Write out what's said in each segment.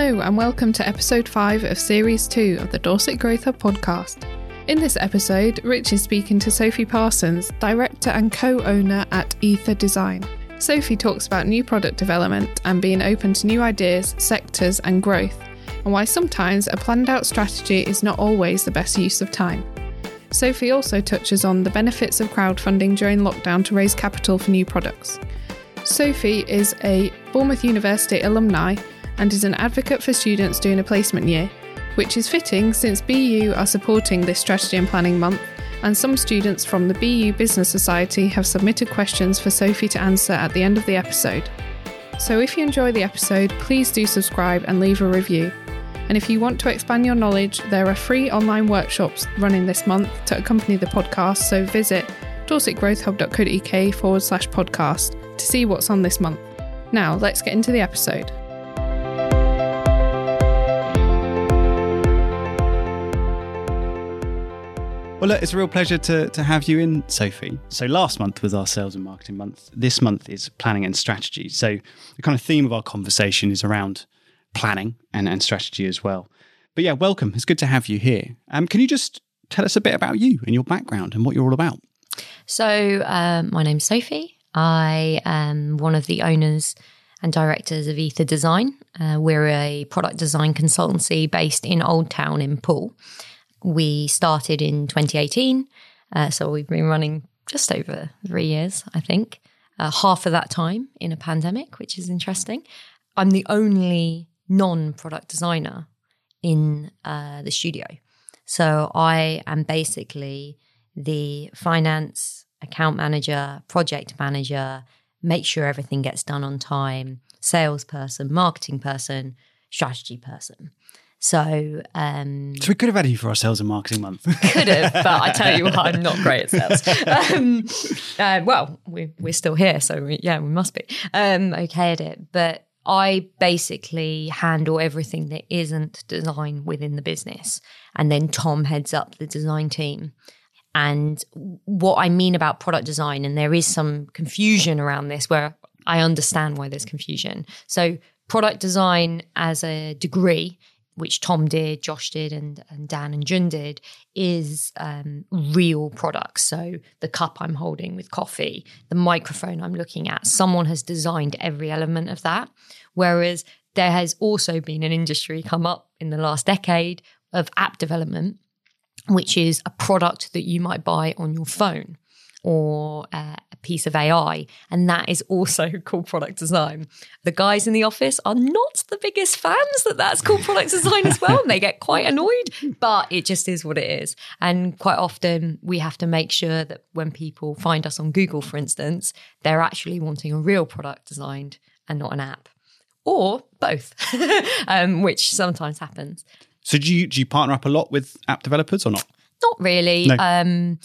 Hello and welcome to episode 5 of series 2 of the Dorset Growth Hub podcast. In this episode, Rich is speaking to Sophie Parsons, director and co-owner at Ether Design. Sophie talks about new product development and being open to new ideas, sectors and growth, and why sometimes a planned out strategy is not always the best use of time. Sophie also touches on the benefits of crowdfunding during lockdown to raise capital for new products. Sophie is a Bournemouth University alumni and is an advocate for students doing a placement year, which is fitting since BU are supporting this strategy and planning month, and some students from the BU Business Society have submitted questions for Sophie to answer at the end of the episode. So if you enjoy the episode, please do subscribe and leave a review. And if you want to expand your knowledge, there are free online workshops running this month to accompany the podcast, so visit dorsetgrowthhub.co.uk/podcast to see what's on this month. Now, let's get into the episode. Well, look, it's a real pleasure to have you in, Sophie. So last month was our sales and marketing month. This month is planning and strategy. So the kind of theme of our conversation is around planning and strategy as well. But yeah, welcome. It's good to have you here. Can you just tell us a bit about you and your background and what you're all about? So my name's Sophie. I am one of the owners and directors of Ether Design. We're a product design consultancy based in Old Town in Poole. We started in 2018, so we've been running just over 3 years, I think. Half of that time in a pandemic, which is interesting. I'm the only non-product designer in the studio. So I am basically the finance, account manager, project manager, make sure everything gets done on time, salesperson, marketing person, strategy person. So we could have had you for our sales and marketing month. Could have, but I tell you what, I'm not great at sales. Well, we're still here, so we must be okay at it. But I basically handle everything that isn't design within the business. And then Tom heads up the design team. And what I mean about product design, and there is some confusion around this where I understand why there's confusion. So product design as a degree, which Tom did, Josh did, and Dan and Jun did, is real products. So the cup I'm holding with coffee, the microphone I'm looking at, someone has designed every element of that. Whereas there has also been an industry come up in the last decade of app development, which is a product that you might buy on your phone or a piece of AI, and that is also called product design. The guys in the office are not the biggest fans that that's called product design as well, and they get quite annoyed, but it just is what it is. And quite often we have to make sure that when people find us on Google, for instance, they're actually wanting a real product designed and not an app, or both, which sometimes happens. So do you partner up a lot with app developers or not? Not really. No.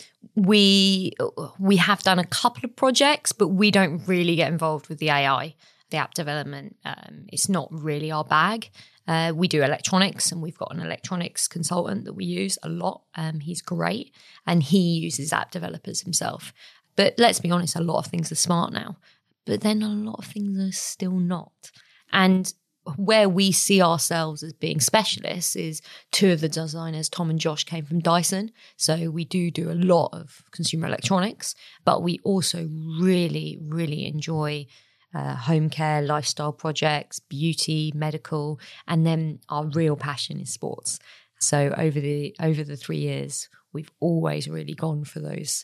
We have done a couple of projects, but we don't really get involved with the AI, the app development. It's not really our bag. We do electronics, and we've got an electronics consultant that we use a lot. He's great, and he uses app developers himself. But let's be honest, a lot of things are smart now, but then a lot of things are still not. And where we see ourselves as being specialists is two of the designers, Tom and Josh, came from Dyson. So we do a lot of consumer electronics, but we also really, really enjoy home care, lifestyle projects, beauty, medical, and then our real passion is sports. So over the 3 years, we've always really gone for those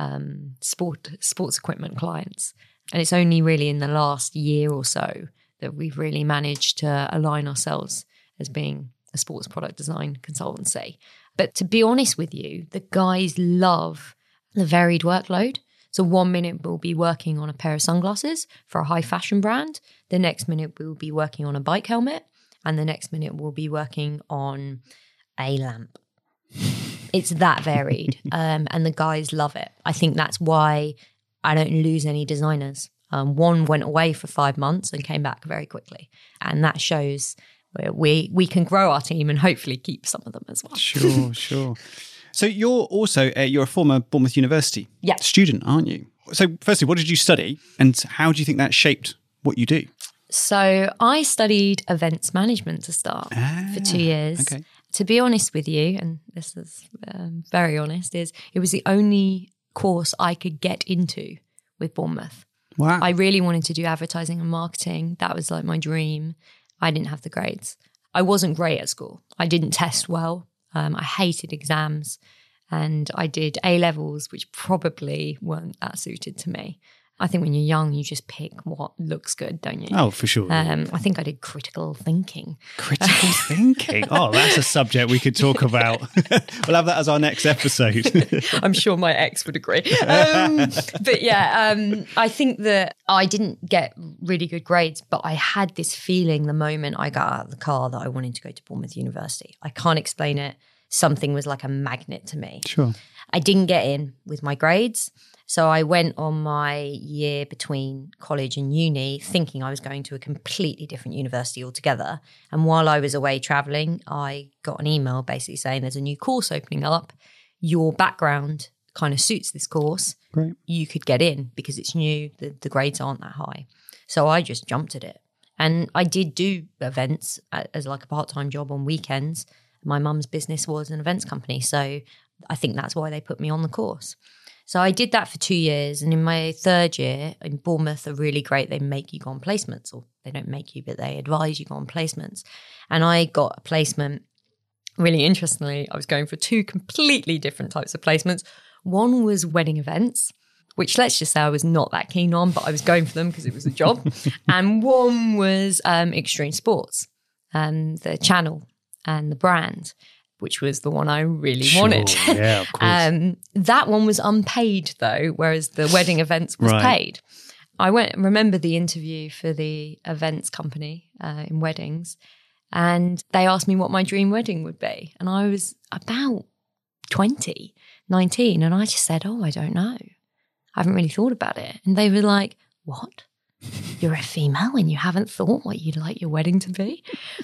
sports equipment clients. And it's only really in the last year or so that we've really managed to align ourselves as being a sports product design consultancy. But to be honest with you, the guys love the varied workload. So 1 minute we'll be working on a pair of sunglasses for a high fashion brand. The next minute we'll be working on a bike helmet. And the next minute we'll be working on a lamp. It's that varied. And the guys love it. I think that's why I don't lose any designers. One went away for 5 months and came back very quickly. And that shows we can grow our team and hopefully keep some of them as well. Sure. So you're also you're a former Bournemouth University student, aren't you? So firstly, what did you study and how do you think that shaped what you do? So I studied events management to start for 2 years. Okay. To be honest with you, and this is very honest, is it was the only course I could get into with Bournemouth. Wow. I really wanted to do advertising and marketing. That was like my dream. I didn't have the grades. I wasn't great at school. I didn't test well. I hated exams, and I did A-levels, which probably weren't that suited to me. I think when you're young, you just pick what looks good, don't you? Oh, for sure. I think I did critical thinking. Critical thinking. Oh, that's a subject we could talk about. We'll have that as our next episode. I'm sure my ex would agree. But yeah, I think that I didn't get really good grades, but I had this feeling the moment I got out of the car that I wanted to go to Bournemouth University. I can't explain it. Something was like a magnet to me. Sure. I didn't get in with my grades. So I went on my year between college and uni thinking I was going to a completely different university altogether. And while I was away traveling, I got an email basically saying there's a new course opening up. Your background kind of suits this course. Great. You could get in because it's new. The grades aren't that high. So I just jumped at it. And I did do events as like a part-time job on weekends. My mum's business was an events company. So I think that's why they put me on the course. So I did that for 2 years. And in my third year, in Bournemouth, are really great. They make you go on placements, or they don't make you, but they advise you go on placements. And I got a placement. Really interestingly, I was going for 2 completely different types of placements. One was wedding events, which let's just say I was not that keen on, but I was going for them because it was a job. And one was extreme sports, the channel and the brand, which was the one I really wanted. Yeah, of course. That one was unpaid though, whereas the wedding events was paid. I remember the interview for the events company in weddings, and they asked me what my dream wedding would be. And I was about 19, and I just said, I don't know. I haven't really thought about it. And they were like, what? You're a female and you haven't thought what you'd like your wedding to be?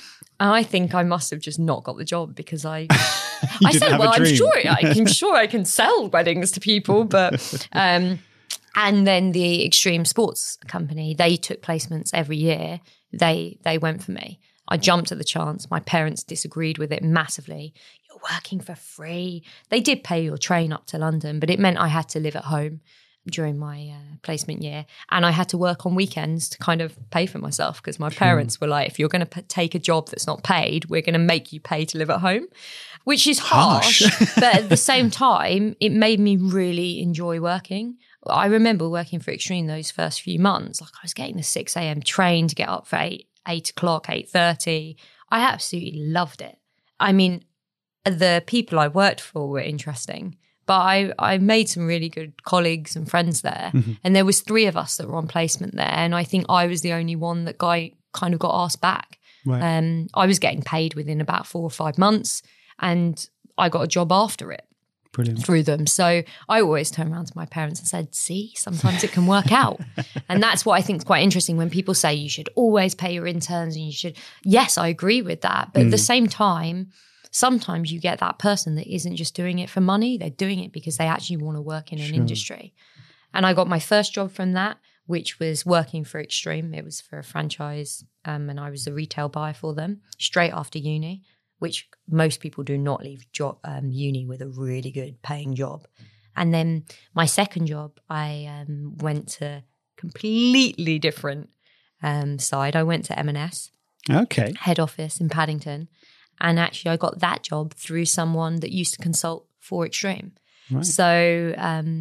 I think I must have just not got the job because I said, well, I'm sure I can sell weddings to people, but and then the extreme sports company, they took placements every year. They went for me. I jumped at the chance. My parents disagreed with it massively. You're working for free. They did pay your train up to London, but it meant I had to live at home during my placement year, and I had to work on weekends to kind of pay for myself because my parents were like, if you're going to take a job that's not paid, we're going to make you pay to live at home, which is harsh. But at the same time, it made me really enjoy working. I remember working for Extreme those first few months. Like I was getting the 6 a.m. train to get up for 8 o'clock, 8:30. I absolutely loved it. I mean, the people I worked for were interesting, but I made some really good colleagues and friends there. Mm-hmm. And there was 3 of us that were on placement there. And I think I was the only one that kind of got asked back. Right. I was getting paid within about 4 or 5 months, and I got a job after it. Brilliant. Through them. So I always turned around to my parents and said, see, sometimes it can work out. And that's what I think is quite interesting when people say you should always pay your interns and you should. Yes, I agree with that. But at the same time, sometimes you get that person that isn't just doing it for money. They're doing it because they actually want to work in an industry. And I got my first job from that, which was working for Extreme. It was for a franchise, and I was the retail buyer for them straight after uni, which most people do not leave uni with a really good paying job. And then my second job, I went to completely different side. I went to M&S, head office in Paddington. And actually I got that job through someone that used to consult for Extreme. Right. So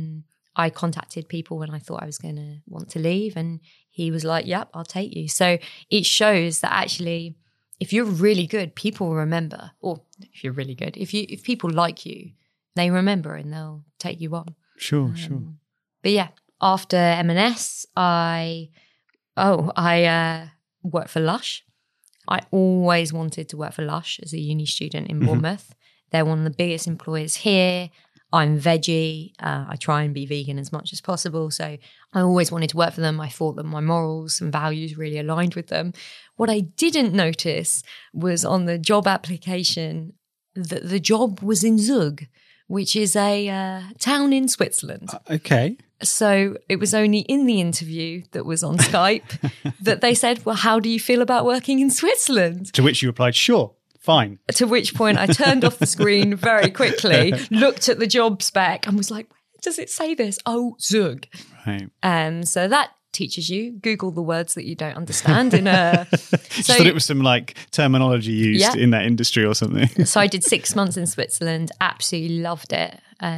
I contacted people when I thought I was going to want to leave, and he was like, yep, I'll take you. So it shows that actually, if you're really good, people will remember. Or if you're really good, if people like you, they remember and they'll take you on. Sure. But yeah, after M&S, I worked for Lush. I always wanted to work for Lush as a uni student in Bournemouth. They're one of the biggest employers here. I'm veggie. I try and be vegan as much as possible. So I always wanted to work for them. I thought that my morals and values really aligned with them. What I didn't notice was on the job application that the job was in Zug, which is a town in Switzerland. Okay. So it was only in the interview that was on Skype that they said, well, how do you feel about working in Switzerland? To which you replied, sure, fine. To which point I turned off the screen very quickly, looked at the job spec and was like, where does it say this? Oh, Zug. Right. So that teaches you, Google the words that you don't understand. Just thought it was some like terminology used in that industry or something. So I did 6 months in Switzerland, absolutely loved it.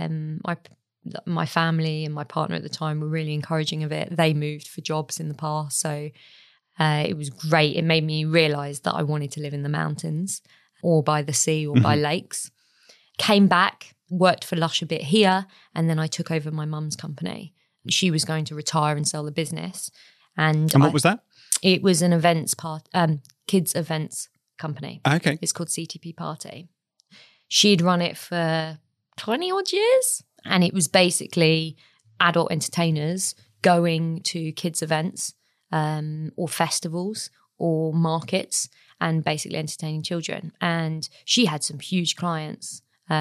My family and my partner at the time were really encouraging of it. They moved for jobs in the past, so it was great. It made me realise that I wanted to live in the mountains or by the sea or by lakes. Came back, worked for Lush a bit here, and then I took over my mum's company. She was going to retire and sell the business. And what was that? It was an kids events company. Okay. It's called CTP Party. She'd run it for 20 odd years. And it was basically adult entertainers going to kids events or festivals or markets and basically entertaining children. And she had some huge clients.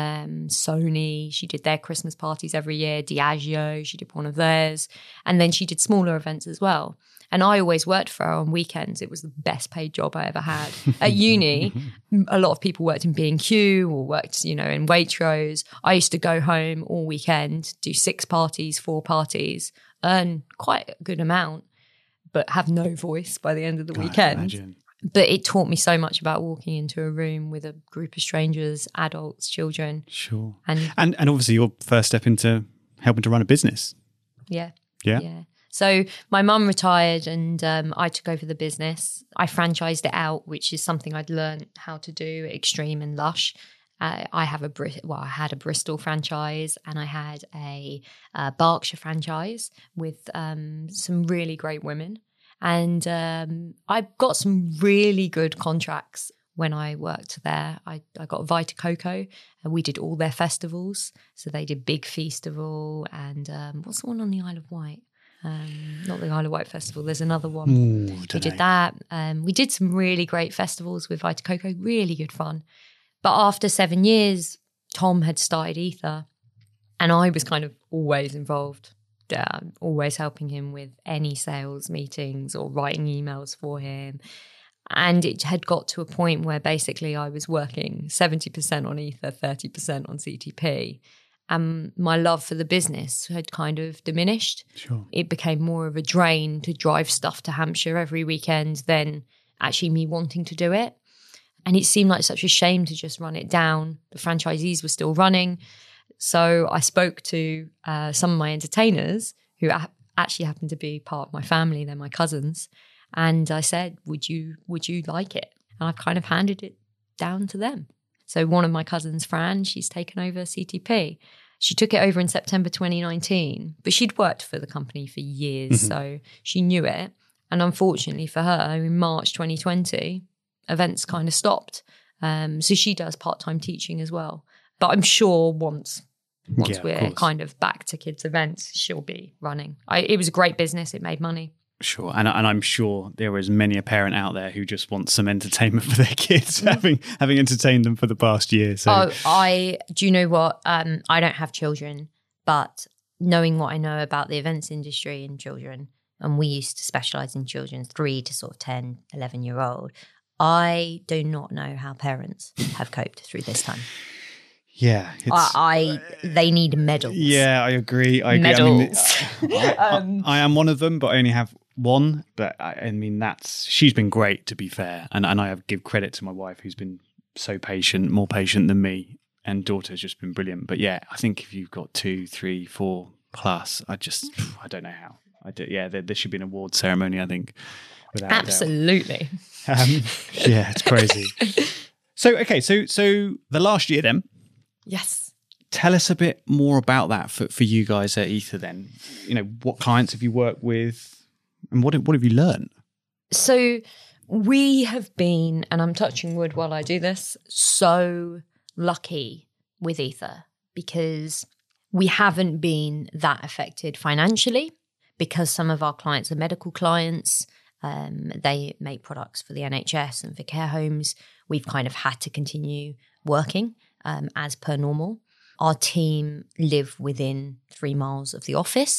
Sony, she did their Christmas parties every year. Diageo, she did one of theirs. And then she did smaller events as well. And I always worked for her on weekends. It was the best paid job I ever had. At uni, a lot of people worked in B&Q or worked, in Waitrose. I used to go home all weekend, do 6 parties, 4 parties, earn quite a good amount, but have no voice by the end of the weekend. Imagine. But it taught me so much about walking into a room with a group of strangers, adults, children. Sure. And obviously your first step into helping to run a business. Yeah. Yeah. So my mum retired and I took over the business. I franchised it out, which is something I'd learned how to do at Extreme and Lush. I had a Bristol franchise and I had a Berkshire franchise with some really great women. And I got some really good contracts when I worked there. I got Vita Coco and we did all their festivals. So they did Big Feastival and what's the one on the Isle of Wight? Not the Isle of Wight Festival. There's another one. We did that. We did some really great festivals with Vita Coco. Really good fun. But after 7 years, Tom had started Ether and I was kind of always involved. Always helping him with any sales meetings or writing emails for him. And it had got to a point where basically I was working 70% on Ether, 30% on CTP. And my love for the business had kind of diminished. Sure. It became more of a drain to drive stuff to Hampshire every weekend than actually me wanting to do it. And it seemed like such a shame to just run it down. The franchisees were still running. So I spoke to some of my entertainers who actually happened to be part of my family. They're my cousins. And I said, would you like it? And I've kind of handed it down to them. So one of my cousins, Fran, she's taken over CTP. She took it over in September 2019, but she'd worked for the company for years, so she knew it. And unfortunately for her, in March 2020, events kind of stopped. So she does part-time teaching as well. But I'm sure once we're kind of back to kids' events, she'll be running. It was a great business. It made money. Sure. And I'm sure there is many a parent out there who just wants some entertainment for their kids, having entertained them for the past year. So. Do you know what? I don't have children, but knowing what I know about the events industry and children, and we used to specialise in children 3 to sort of 10, 11-year-old, I do not know how parents have coped through this time. Yeah, they need medals. Yeah, I agree. Medals. I am one of them, but I only have one. But I mean, she's been great, to be fair, and I give credit to my wife, who's been so patient, more patient than me, and daughter's just been brilliant. But yeah, I think if you've got 2, 3, 4 plus, I don't know how. Yeah, there should be an award ceremony, I think. Absolutely. Yeah, it's crazy. So the last year then. Yes. Tell us a bit more about that for you guys at Ether then. What clients have you worked with and what have you learned? So we have been, and I'm touching wood while I do this, so lucky with Ether because we haven't been that affected financially because some of our clients are medical clients. They make products for the NHS and for care homes. We've kind of had to continue working as per normal. Our team live within 3 miles of the office.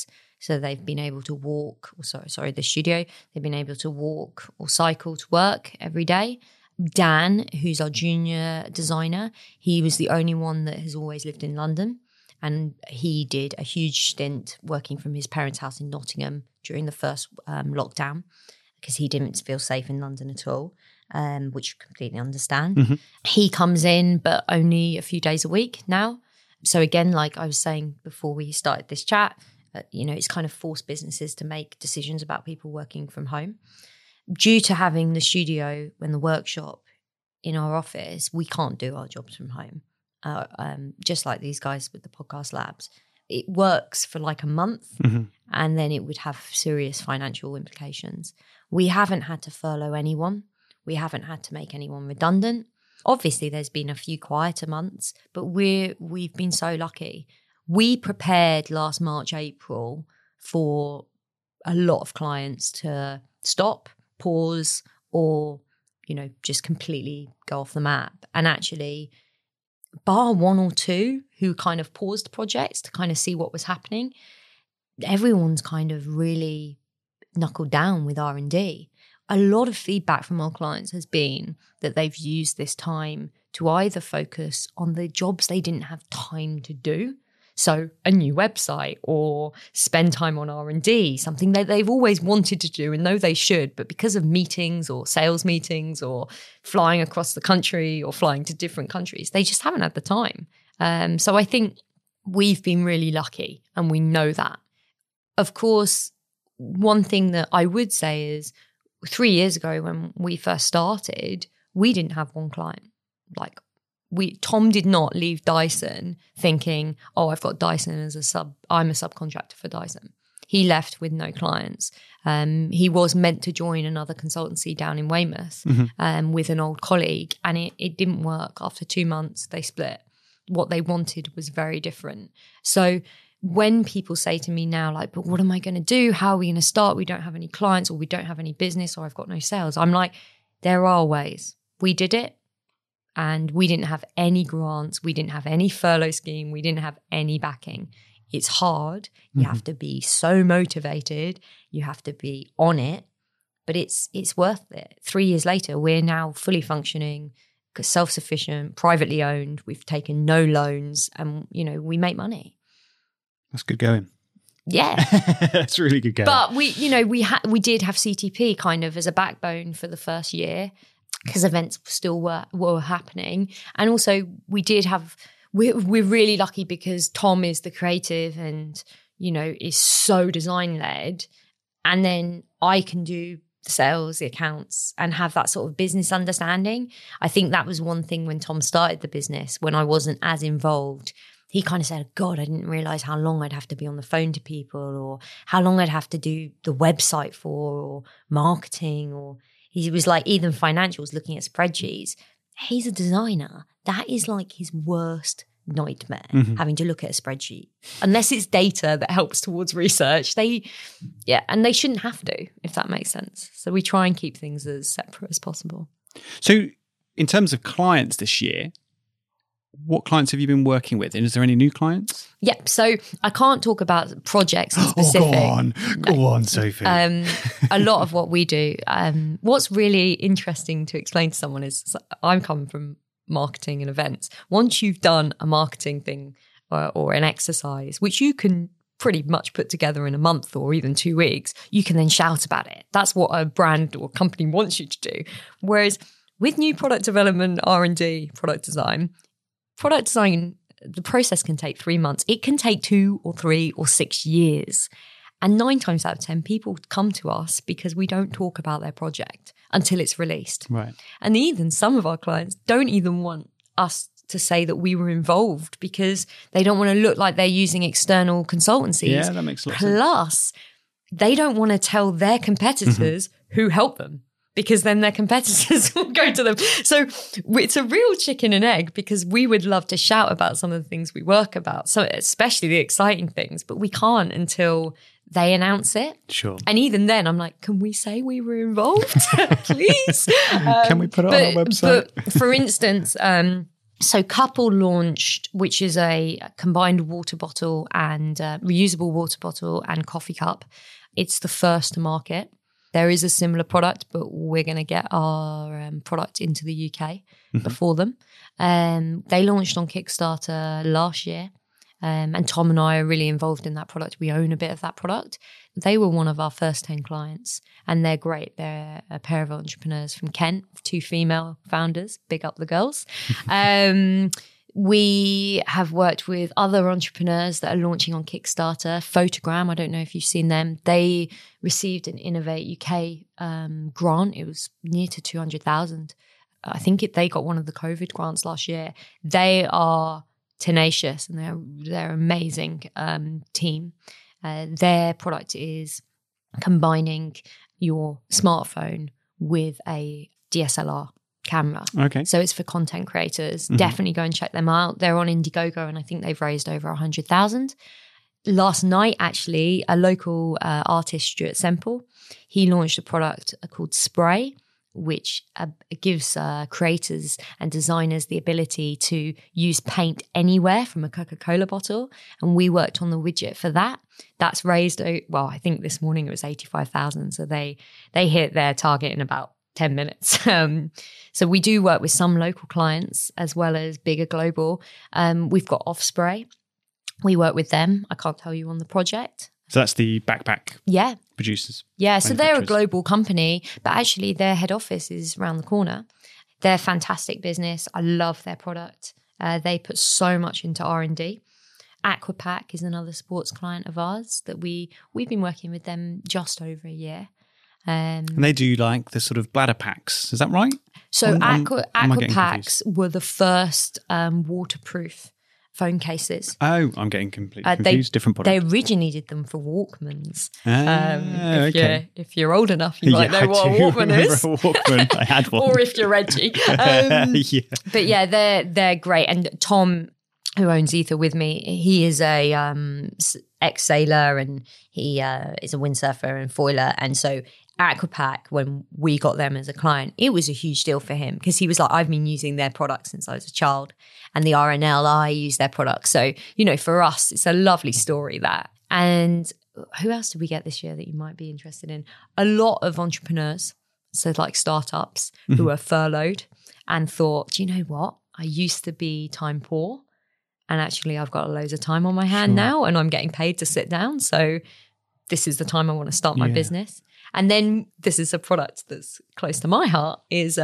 So they've been able to walk, the studio, they've been able to walk or cycle to work every day. Dan, who's our junior designer, he was the only one that has always lived in London. And he did a huge stint working from his parents' house in Nottingham during the first lockdown because he didn't feel safe in London at all, which I completely understand. Mm-hmm. He comes in, but only a few days a week now. So again, like I was saying before we started this chat, it's kind of forced businesses to make decisions about people working from home. Due to having the studio and the workshop in our office, we can't do our jobs from home. Just like these guys with the podcast labs. It works for like a month and then it would have serious financial implications. We haven't had to furlough anyone. We haven't had to make anyone redundant. Obviously, there's been a few quieter months, but we've been so lucky. We prepared last March, April for a lot of clients to stop, pause, or, just completely go off the map. And actually, bar one or two who kind of paused projects to kind of see what was happening, everyone's kind of really knuckled down with R&D. A lot of feedback from our clients has been that they've used this time to either focus on the jobs they didn't have time to do, so a new website, or spend time on R&D, something that they've always wanted to do and know they should, but because of meetings or sales meetings or flying across the country or flying to different countries, they just haven't had the time. So I think we've been really lucky and we know that. Of course, one thing that I would say is 3 years ago when we first started, we didn't have one client. Tom did not leave Dyson thinking, oh, I've got Dyson as I'm a subcontractor for Dyson. He left with no clients. He was meant to join another consultancy down in Weymouth with an old colleague, and it didn't work. After 2 months, they split. What they wanted was very different. So when people say to me now, like, but what am I going to do? How are we going to start? We don't have any clients, or we don't have any business, or I've got no sales. I'm like, there are ways. We did it. And we didn't have any grants. We didn't have any furlough scheme. We didn't have any backing. It's hard. You have to be so motivated. You have to be on it. But it's worth it. 3 years later, we're now fully functioning, self-sufficient, privately owned. We've taken no loans and, we make money. That's good going. Yeah. That's really good going. But we did have CTP kind of as a backbone for the first year, because events still were happening. And also we're really lucky because Tom is the creative and, is so design led. And then I can do the sales, the accounts, and have that sort of business understanding. I think that was one thing when Tom started the business, when I wasn't as involved. He kind of said, God, I didn't realize how long I'd have to be on the phone to people, or how long I'd have to do the website for, or marketing, or he was like, even financials, looking at spreadsheets. He's a designer. That is like his worst nightmare, having to look at a spreadsheet. Unless it's data that helps towards research. And they shouldn't have to, if that makes sense. So we try and keep things as separate as possible. So in terms of clients this year, what clients have you been working with? And is there any new clients? Yep. So I can't talk about projects in specific. Go on, Sophie. A lot of what we do. What's really interesting to explain to someone is I'm coming from marketing and events. Once you've done a marketing thing or an exercise, which you can pretty much put together in a month or even 2 weeks, you can then shout about it. That's what a brand or company wants you to do. Whereas with new product development, R&D, product design, the process can take 3 months. It can take 2 or 3 or 6 years. And 9 times out of 10, people come to us because we don't talk about their project until it's released. Right. And even some of our clients don't even want us to say that we were involved because they don't want to look like they're using external consultancies. Yeah, that makes a lot of sense. Plus, they don't want to tell their competitors who helped them, because then their competitors will go to them. So it's a real chicken and egg, because we would love to shout about some of the things we work about, so especially the exciting things, but we can't until they announce it. Sure. And even then, I'm like, can we say we were involved? Please? Can we put it on our website? But for instance, So Couple launched, which is a combined water bottle and reusable water bottle and coffee cup. It's the first to market. There is a similar product, but we're going to get our product into the UK before them. They launched on Kickstarter last year. And Tom and I are really involved in that product. We own a bit of that product. They were one of our first 10 clients, and they're great. They're a pair of entrepreneurs from Kent, 2 female founders. Big up the girls. We have worked with other entrepreneurs that are launching on Kickstarter. Photogram, I don't know if you've seen them. They received an Innovate UK grant. It was near to 200,000. I think they got one of the COVID grants last year. They are tenacious and they're amazing team. Their product is combining your smartphone with a DSLR camera. Okay. So it's for content creators. Definitely go and check them out. They're on Indiegogo and I think they've raised over 100,000. Last night, actually, a local artist, Stuart Semple, he launched a product called Spray, which gives creators and designers the ability to use paint anywhere from a Coca-Cola bottle. And we worked on the widget for that. That's raised, well, I think this morning it was 85,000. So they hit their target in about 10 minutes. So we do work with some local clients as well as bigger global. We've got Offspray. We work with them. I can't tell you on the project. So that's the backpack producers. Yeah, so they're a global company, but actually their head office is around the corner. They're a fantastic business. I love their product. They put so much into R&D. Aquapack is another sports client of ours that we've been working with them just over a year. And they do like the sort of bladder packs. Is that right? So Aquapacks were the first waterproof phone cases. Oh, I'm getting completely confused. Different product. They originally did them for Walkmans. If you're old enough, you might know what a Walkman is. A Walkman. I had one. Or if you're edgy. But yeah, they're great. And Tom, who owns Ether with me, he is a ex-sailor and he is a windsurfer and foiler. And so Aquapack, when we got them as a client, it was a huge deal for him because he was like, I've been using their products since I was a child, and the RNL, I use their products. So, for us, it's a lovely story that. And who else did we get this year that you might be interested in? A lot of entrepreneurs, so like startups who are furloughed and thought, do you know what? I used to be time poor and actually I've got loads of time on my hand now and I'm getting paid to sit down. So this is the time I want to start my business. And then this is a product that's close to my heart is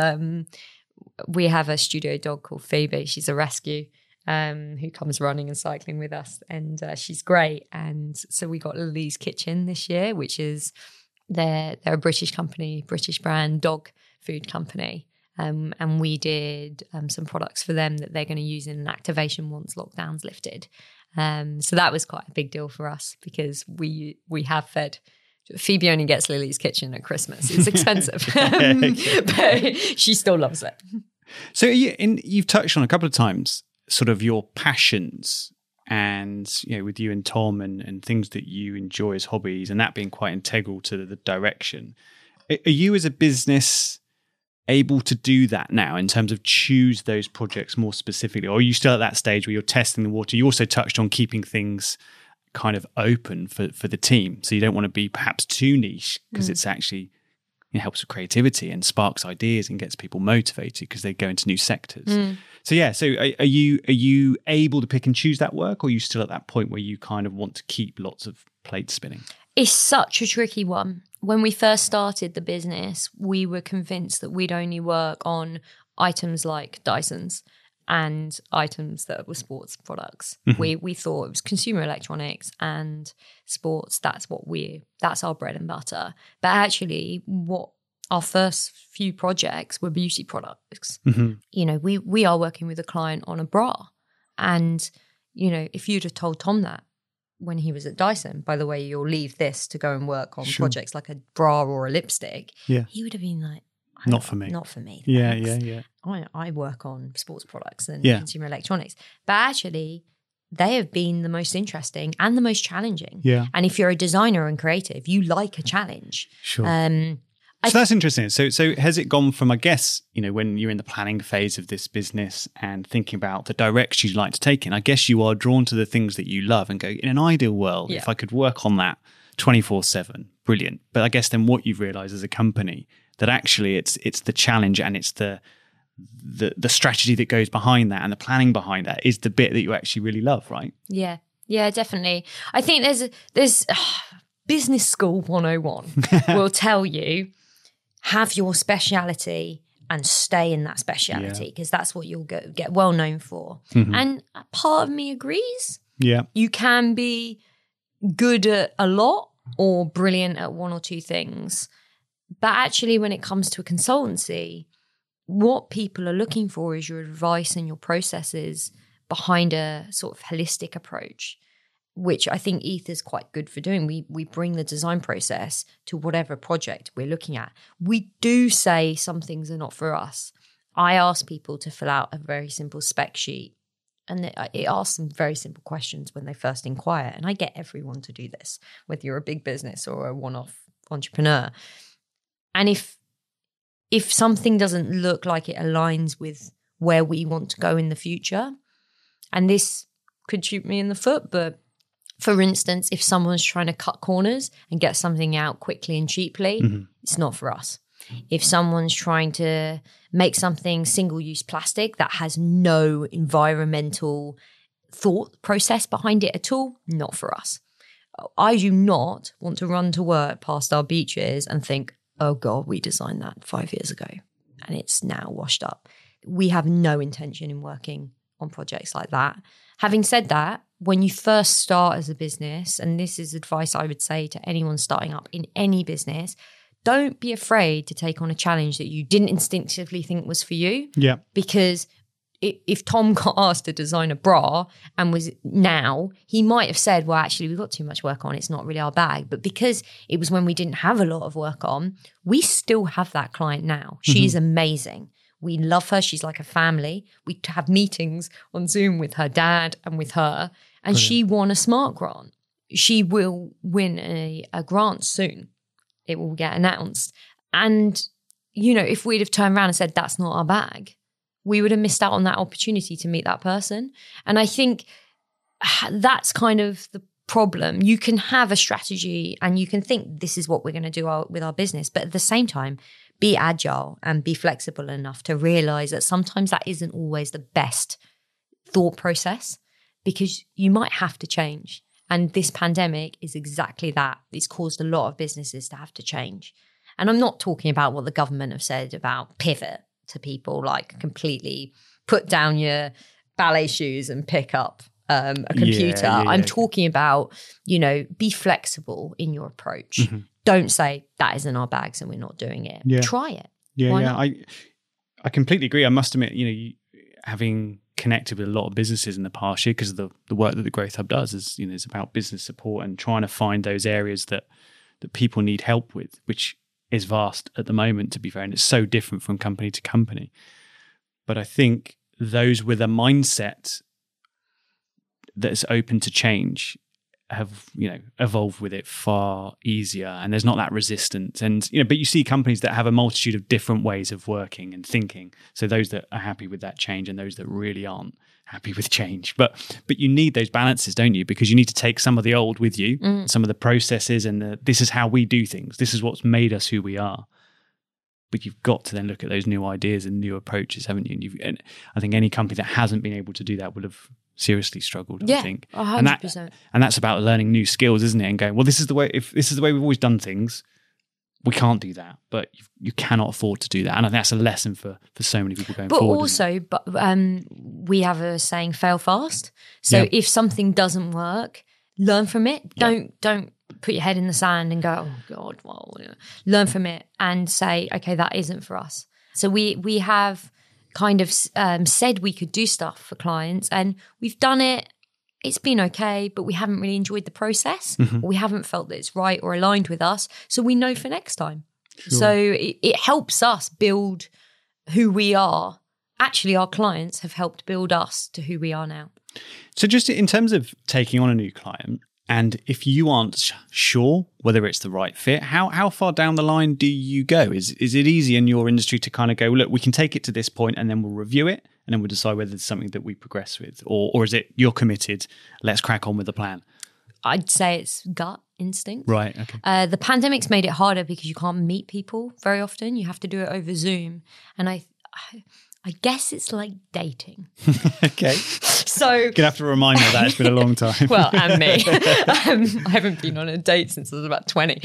we have a studio dog called Phoebe. She's a rescue who comes running and cycling with us and she's great. And so we got Lily's Kitchen this year, which is they're a British company, British brand dog food company. And we did some products for them that they're going to use in an activation once lockdown's lifted. So that was quite a big deal for us because we have fed. Phoebe only gets Lily's Kitchen at Christmas. It's expensive, but she still loves it. So you've touched on a couple of times sort of your passions and, with you and Tom and things that you enjoy as hobbies and that being quite integral to the direction. Are you as a business able to do that now in terms of choose those projects more specifically? Or are you still at that stage where you're testing the water? You also touched on keeping things kind of open for the team. So you don't want to be perhaps too niche because it's actually, it helps with creativity and sparks ideas and gets people motivated because they go into new sectors. So are you able to pick and choose that work, or are you still at that point where you kind of want to keep lots of plates spinning? It's such a tricky one. When we first started the business, we were convinced that we'd only work on items like Dysons and items that were sports products. We thought it was consumer electronics and sports. That's our bread and butter. But actually, what our first few projects were beauty products. We are working with a client on a bra, and if you'd have told Tom that when he was at Dyson, by the way, you'll leave this to go and work on projects like a bra or a lipstick, he would have been like, not for me. Not for me. Yeah. I work on sports products and consumer electronics. But actually, they have been the most interesting and the most challenging. Yeah. And if you're a designer and creative, you like a challenge. Sure. So that's interesting. So has it gone from, I guess, when you're in the planning phase of this business and thinking about the direction you'd like to take in, I guess you are drawn to the things that you love and go, in an ideal world, if I could work on that 24/7, brilliant. But I guess then what you've realized as a company, that actually it's the challenge and it's the strategy that goes behind that and the planning behind that is the bit that you actually really love, right? Yeah, definitely. I think there's business school 101 will tell you, have your speciality and stay in that speciality because that's what you'll get well known for. Mm-hmm. And a part of me agrees. Yeah. You can be good at a lot or brilliant at one or two things. But actually, when it comes to a consultancy, what people are looking for is your advice and your processes behind a sort of holistic approach, which I think Ether's quite good for doing. We bring the design process to whatever project we're looking at. We do say some things are not for us. I ask people to fill out a very simple spec sheet, and it asks them very simple questions when they first inquire. And I get everyone to do this, whether you're a big business or a one-off entrepreneur. And if something doesn't look like it aligns with where we want to go in the future, and this could shoot me in the foot, but for instance, if someone's trying to cut corners and get something out quickly and cheaply, it's not for us. If someone's trying to make something single-use plastic that has no environmental thought process behind it at all, not for us. I do not want to run to work past our beaches and think, oh God, we designed that 5 years ago and it's now washed up. We have no intention in working on projects like that. Having said that, when you first start as a business, and this is advice I would say to anyone starting up in any business, don't be afraid to take on a challenge that you didn't instinctively think was for you. Yeah. Because if Tom got asked to design a bra and was now, he might have said, well, actually, we've got too much work on. It's not really our bag. But because it was when we didn't have a lot of work on, we still have that client now. She's amazing. We love her. She's like a family. We have meetings on Zoom with her dad and with her. And she won a SMART grant. She will win a grant soon. It will get announced. And, if we'd have turned around and said, that's not our bag, we would have missed out on that opportunity to meet that person. And I think that's kind of the problem. You can have a strategy and you can think this is what we're going to do with our business. But at the same time, be agile and be flexible enough to realize that sometimes that isn't always the best thought process because you might have to change. And this pandemic is exactly that. It's caused a lot of businesses to have to change. And I'm not talking about what the government have said about pivot to people, like completely put down your ballet shoes and pick up a computer. I'm talking about, be flexible in your approach. Don't say that isn't our bags and we're not doing it. Try it. Why not? I completely agree. I must admit, having connected with a lot of businesses in the past year because of the work that the Growth Hub does is about business support and trying to find those areas that people need help with, which is vast at the moment, to be fair, and it's so different from company to company. But I think those with a mindset that's open to change have, evolved with it far easier, and there's not that resistance. And, but you see companies that have a multitude of different ways of working and thinking. So those that are happy with that change and those that really aren't happy with change. But you need those balances, don't you? Because you need to take some of the old with you, some of the processes and this is how we do things. This is what's made us who we are. But you've got to then look at those new ideas and new approaches, haven't you? And I think any company that hasn't been able to do that will have seriously struggled, I think. 100%. And that's about learning new skills, isn't it? And going, well, this is the way. If this is the way we've always done things, we can't do that. But you cannot afford to do that. And I think that's a lesson for so many people going forward. But also, we have a saying, fail fast. So if something doesn't work, learn from it. Don't put your head in the sand and go, oh God, well, learn from it and say, okay, that isn't for us. So we have kind of said we could do stuff for clients and we've done it. It's been okay, but we haven't really enjoyed the process. Or we haven't felt that it's right or aligned with us. So we know for next time. Sure. So it helps us build who we are. Actually, our clients have helped build us to who we are now. So just in terms of taking on a new client And if you aren't sure whether it's the right fit, how far down the line do you go? Is it easy in your industry to kind of go, look, we can take it to this point and then we'll review it and then we'll decide whether it's something that we progress with? Or is it you're committed, let's crack on with the plan? I'd say it's gut instinct. Right, okay. The pandemic's made it harder because you can't meet people very often. You have to do it over Zoom. And I guess it's like dating. Okay. So you're gonna have to remind me of that. It's been a long time. Well, and me. I haven't been on a date since I was about 20.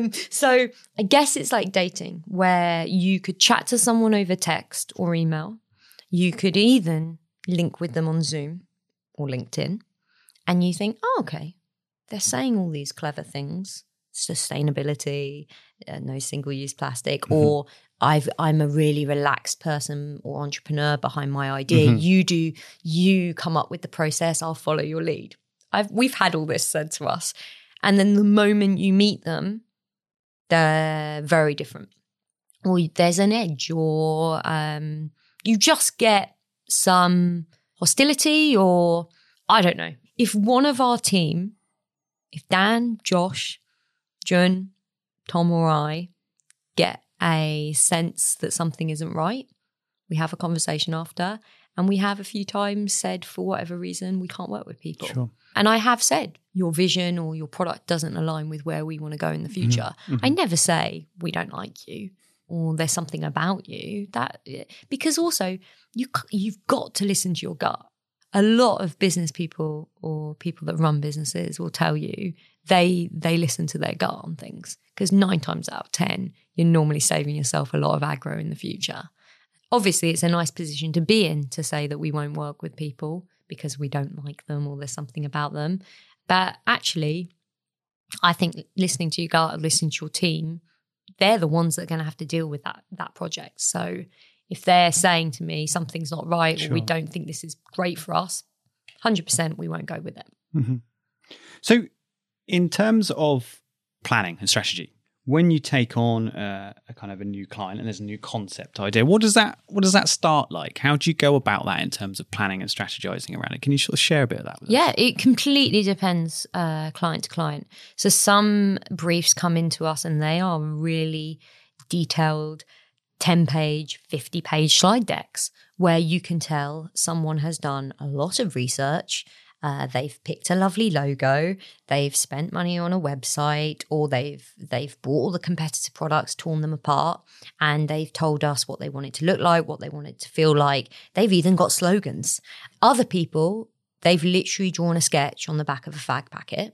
So I guess it's like dating, where you could chat to someone over text or email. You could even link with them on Zoom or LinkedIn. And you think, oh, okay, they're saying all these clever things, sustainability, no single-use plastic, or I'm a really relaxed person or entrepreneur behind my idea. You come up with the process, I'll follow your lead. We've had all this said to us. And then the moment you meet them, they're very different. Or there's an edge, or you just get some hostility, or I don't know. If one of our team, if Dan, Josh, Jun, Tom or I get a sense that something isn't right, we have a conversation after, and we have a few times said, for whatever reason, we can't work with people. Sure. And I have said, your vision or your product doesn't align with where we want to go in the future. I never say, we don't like you, or there's something about you. Because also, you've got to listen to your gut. A lot of business people or people that run businesses will tell you they listen to their gut on things, because 9 times out of 10, you're normally saving yourself a lot of aggro in the future. Obviously, it's a nice position to be in to say that we won't work with people because we don't like them or there's something about them. But actually, I think listening to your gut, listening to your team, they're the ones that are going to have to deal with that project. So if they're saying to me something's not right, or we don't think this is great for us, 100% we won't go with it. So in terms of planning and strategy, when you take on a kind of a new client and there's a new concept idea, what does that start like? How do you go about that in terms of planning and strategizing around it? Can you sort of share a bit of that with us? Yeah, it completely depends client to client. So some briefs come into us and they are really detailed 10-page, 50-page slide decks where you can tell someone has done a lot of research. They've picked a lovely logo, they've spent money on a website, or they've bought all the competitor products, torn them apart, and they've told us what they want it to look like, what they want it to feel like. They've even got slogans. Other people, they've literally drawn a sketch on the back of a fag packet.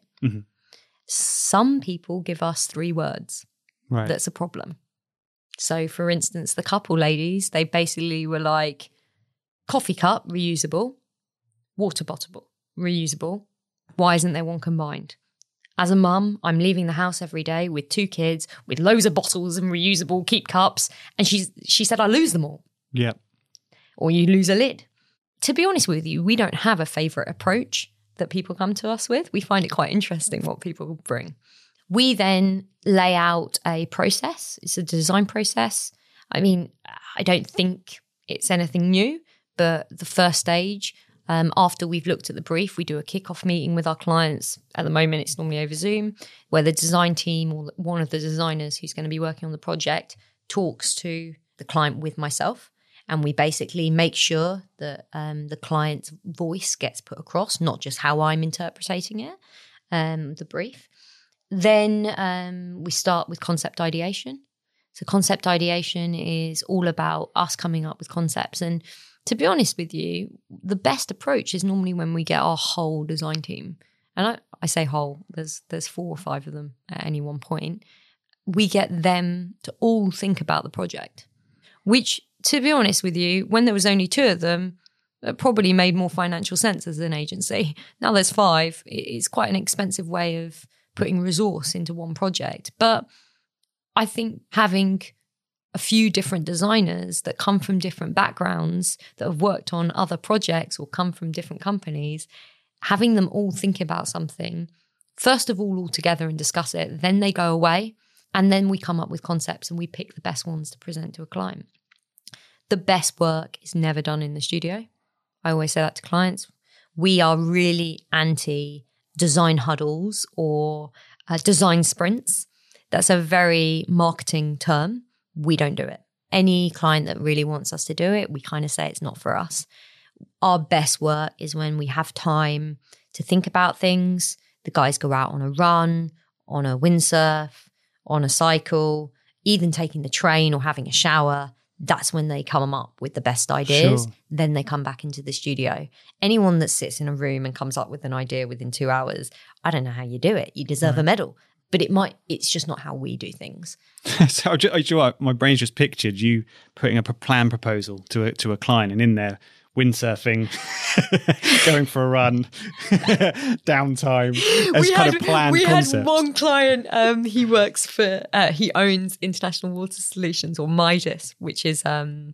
Some people give us 3 words. Right. That's a problem. So, for instance, the couple ladies, they basically were like, coffee cup, reusable, water bottle, reusable. Why isn't there one combined? As a mum, I'm leaving the house every day with 2 kids, with loads of bottles and reusable keep cups. And she said, I lose them all. Yeah. Or you lose a lid. To be honest with you, we don't have a favourite approach that people come to us with. We find it quite interesting what people bring. We then lay out a process. It's a design process. I mean, I don't think it's anything new, but the first stage, after we've looked at the brief, we do a kickoff meeting with our clients. At the moment, it's normally over Zoom, where the design team or one of the designers who's going to be working on the project talks to the client with myself. And we basically make sure that the client's voice gets put across, not just how I'm interpreting it, the brief. Then we start with concept ideation. So concept ideation is all about us coming up with concepts. And to be honest with you, the best approach is normally when we get our whole design team. And I say whole, there's 4 or 5 of them at any one point. We get them to all think about the project, which, to be honest with you, when there was only 2 of them, it probably made more financial sense as an agency. Now there's 5. It's quite an expensive way of putting resource into one project. But I think having a few different designers that come from different backgrounds, that have worked on other projects or come from different companies, having them all think about something, first of all together and discuss it, then they go away, and then we come up with concepts and we pick the best ones to present to a client. The best work is never done in the studio. I always say that to clients. We are really anti design huddles or design sprints. That's a very marketing term. We don't do it. Any client that really wants us to do it, we kind of say it's not for us. Our best work is when we have time to think about things. The guys go out on a run, on a windsurf, on a cycle, even taking the train or having a shower. That's when they come up with the best ideas. Sure. Then they come back into the studio. Anyone that sits in a room and comes up with an idea within 2 hours, I don't know how you do it. You deserve a medal. But it's just not how we do things. So my brain's just pictured you putting up a plan proposal to a client, and in there, windsurfing, going for a run, downtime as kind of planned concepts. We had one client, he works for, he owns International Water Solutions, or Midas, which is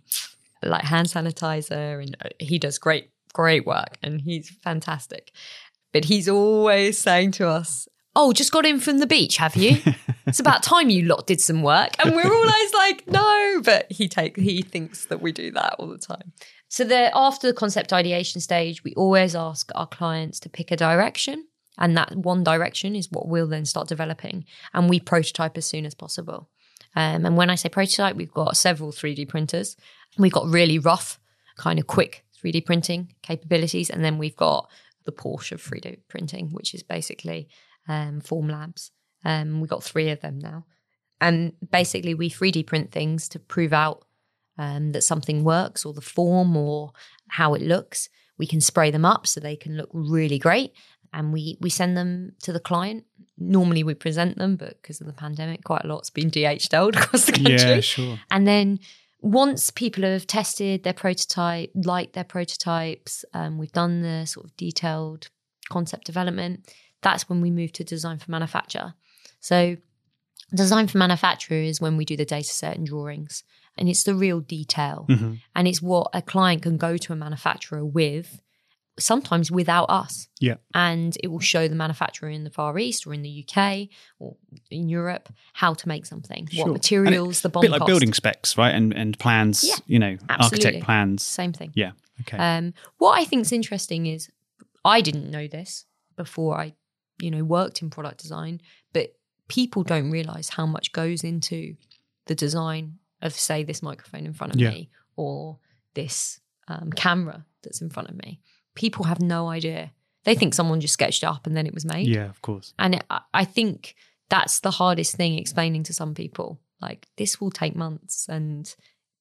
like hand sanitizer, and he does great work, and he's fantastic. But he's always saying to us, "Oh, just got in from the beach, have you? It's about time you lot did some work." And we're always like, no, but he thinks that we do that all the time. So after the concept ideation stage, we always ask our clients to pick a direction. And that one direction is what we'll then start developing. And we prototype as soon as possible. And when I say prototype, we've got several 3D printers. We've got really rough, kind of quick 3D printing capabilities. And then we've got the Porsche of 3D printing, which is basically Formlabs. We've got 3 of them now. And basically we 3D print things to prove out that something works, or the form or how it looks. We can spray them up so they can look really great. And we send them to the client. Normally we present them, but because of the pandemic, quite a lot's been DHL'd across the country. Yeah, sure. And then once people have tested their prototype, liked their prototypes, we've done the sort of detailed concept development, that's when we move to design for manufacture. So design for manufacture is when we do the data set and drawings, and it's the real detail. Mm-hmm. And it's what a client can go to a manufacturer with, sometimes without us. Yeah. And it will show the manufacturer in the Far East or in the UK or in Europe how to make something, sure. what materials, the BOM cost. A bit like cost. building specs, right? And plans, absolutely. Architect plans. Same thing. Yeah. Okay. What I think is interesting is, I didn't know this before I worked in product design, but people don't realize how much goes into the design of, say, this microphone in front of me, or this camera that's in front of me. People have no idea. They think someone just sketched it up and then it was made. Yeah, of course. And I think that's the hardest thing, explaining to some people, like, this will take months and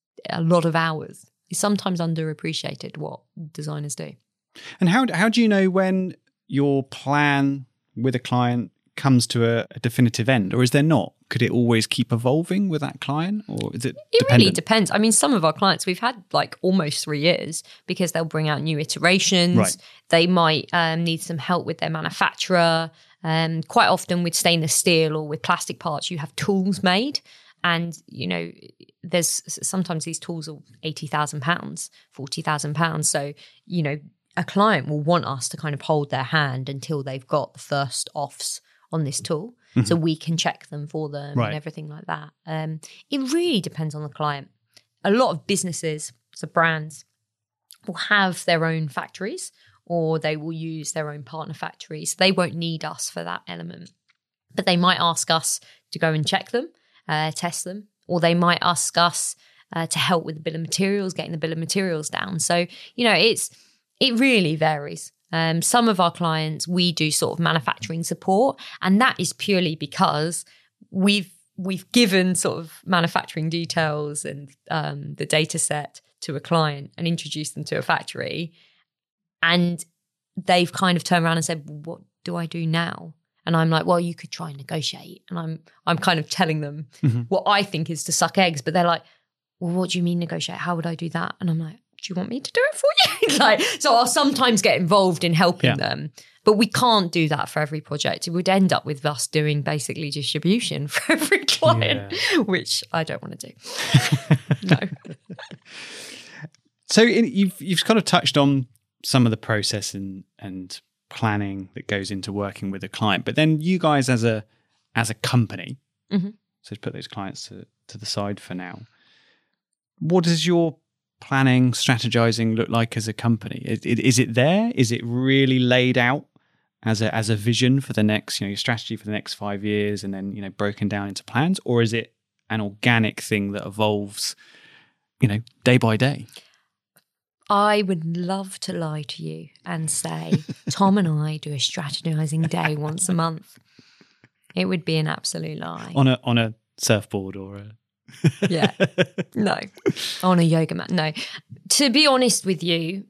a lot of hours. It's sometimes underappreciated what designers do. And how do you know when your plan with a client comes to a definitive end, or is there not? Could it always keep evolving with that client, or is it dependent? Really depends. I mean, some of our clients we've had like almost 3 years, because they'll bring out new iterations. Right. They might need some help with their manufacturer. Quite often with stainless steel or with plastic parts, you have tools made. And, there's sometimes these tools are £80,000, £40,000. So, a client will want us to kind of hold their hand until they've got the first offs on this tool, so we can check them for them and everything like that. It really depends on the client. A lot of businesses, so brands, will have their own factories, or they will use their own partner factories. They won't need us for that element, but they might ask us to go and check them, test them, or they might ask us to help with the bill of materials, getting the bill of materials down. So, it really varies. Some of our clients, we do sort of manufacturing support, and that is purely because we've given sort of manufacturing details and the data set to a client and introduced them to a factory, and they've kind of turned around and said, well, what do I do now? And I'm like, well, you could try and negotiate. And I'm kind of telling them what I think is to suck eggs, but they're like, well, what do you mean negotiate? How would I do that? And I'm like, do you want me to do it for you? So I'll sometimes get involved in helping them, but we can't do that for every project. It would end up with us doing basically distribution for every client, which I don't want to do. No. So you've kind of touched on some of the process and planning that goes into working with a client, but then you guys as a company, so put those clients to the side for now. What does your planning, strategizing look like as a company? Is it there? Is it really laid out as a vision for the next, your strategy for the next 5 years, and then, broken down into plans? Or is it an organic thing that evolves, day by day? I would love to lie to you and say, Tom and I do a strategizing day once a month. It would be an absolute lie. On a surfboard or a... Yeah. No. On a yoga mat. No. To be honest with you,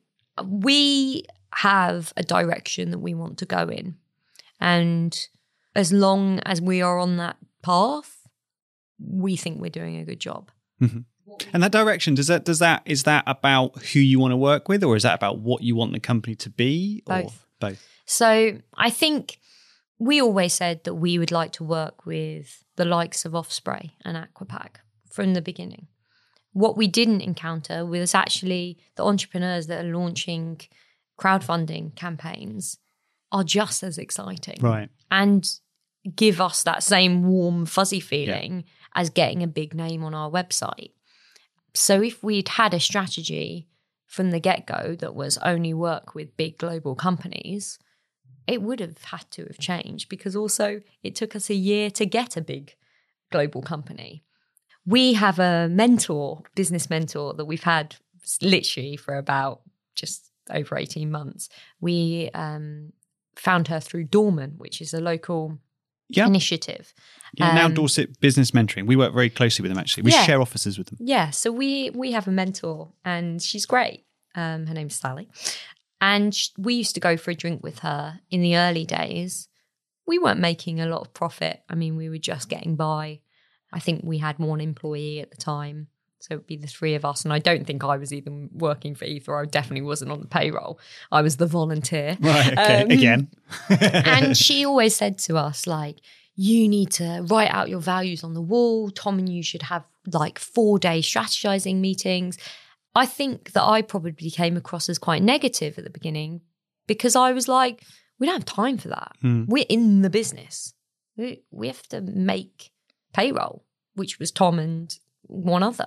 we have a direction that we want to go in. And as long as we are on that path, we think we're doing a good job. Mm-hmm. And that direction, is that about who you want to work with, or is that about what you want the company to be? Both. Or both. So I think we always said that we would like to work with the likes of Offspray and Aquapack from the beginning. What we didn't encounter was actually the entrepreneurs that are launching crowdfunding campaigns are just as exciting. Right. And give us that same warm, fuzzy feeling as getting a big name on our website. So if we'd had a strategy from the get-go that was only work with big global companies, it would have had to have changed, because also it took us a year to get a big global company. We have a business mentor that we've had literally for about just over 18 months. We found her through Dorman, which is a local initiative. Yeah, now Dorset Business Mentoring. We work very closely with them, actually. We share offices with them. Yeah, so we have a mentor, and she's great. Her name's Sally. And we used to go for a drink with her in the early days. We weren't making a lot of profit. I mean, we were just getting by. I think we had one employee at the time. So it would be the three of us. And I don't think I was even working for Ether. I definitely wasn't on the payroll. I was the volunteer. Right, okay, again. And she always said to us, you need to write out your values on the wall. Tom and you should have 4-day strategizing meetings. I think that I probably came across as quite negative at the beginning, because I was like, we don't have time for that. We're in the business. We have to make payroll, which was Tom and one other.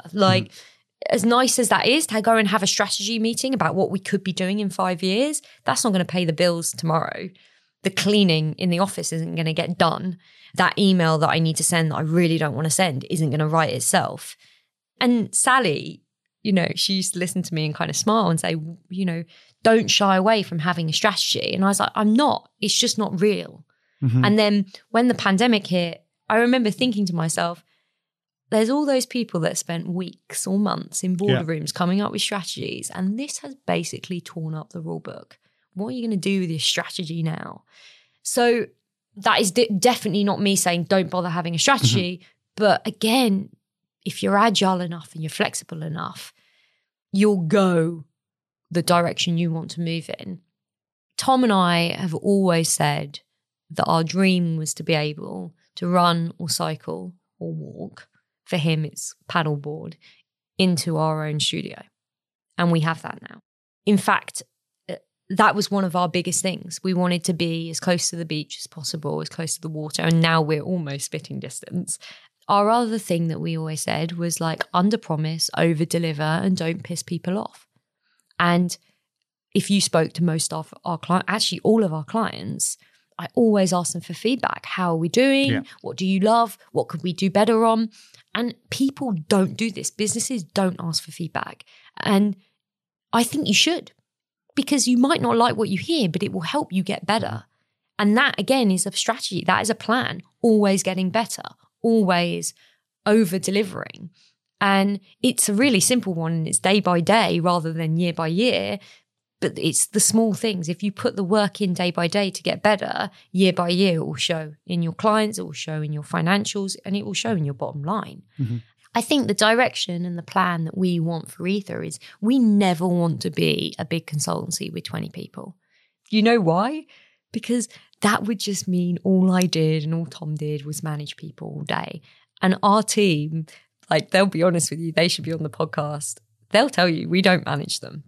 As nice as that is to go and have a strategy meeting about what we could be doing in 5 years, that's not going to pay the bills tomorrow. The cleaning in the office isn't going to get done. That email that I need to send that I really don't want to send isn't going to write itself. And Sally, she used to listen to me and kind of smile and say, don't shy away from having a strategy. And I was like, I'm not. It's just not real. Mm-hmm. And then when the pandemic hit, I remember thinking to myself, there's all those people that spent weeks or months in boardrooms coming up with strategies, and this has basically torn up the rule book. What are you going to do with your strategy now? So that is definitely not me saying don't bother having a strategy. Mm-hmm. But again, if you're agile enough and you're flexible enough, you'll go the direction you want to move in. Tom and I have always said that our dream was to be able to run or cycle or walk. For him, it's paddleboard into our own studio. And we have that now. In fact, that was one of our biggest things. We wanted to be as close to the beach as possible, as close to the water. And now we're almost spitting distance. Our other thing that we always said was under promise, over deliver, and don't piss people off. And if you spoke to most of our clients, actually all of our clients, I always ask them for feedback. How are we doing? Yeah. What do you love? What could we do better on? And people don't do this. Businesses don't ask for feedback. And I think you should, because you might not like what you hear, but it will help you get better. And that, again, is a strategy. That is a plan. Always getting better. Always over-delivering. And it's a really simple one, and it's day by day rather than year by year. But it's the small things. If you put the work in day by day to get better, year by year, it will show in your clients, it will show in your financials, and it will show in your bottom line. Mm-hmm. I think the direction and the plan that we want for Ether is we never want to be a big consultancy with 20 people. You know why? Because that would just mean all I did and all Tom did was manage people all day. And our team, they'll be honest with you, they should be on the podcast. They'll tell you we don't manage them.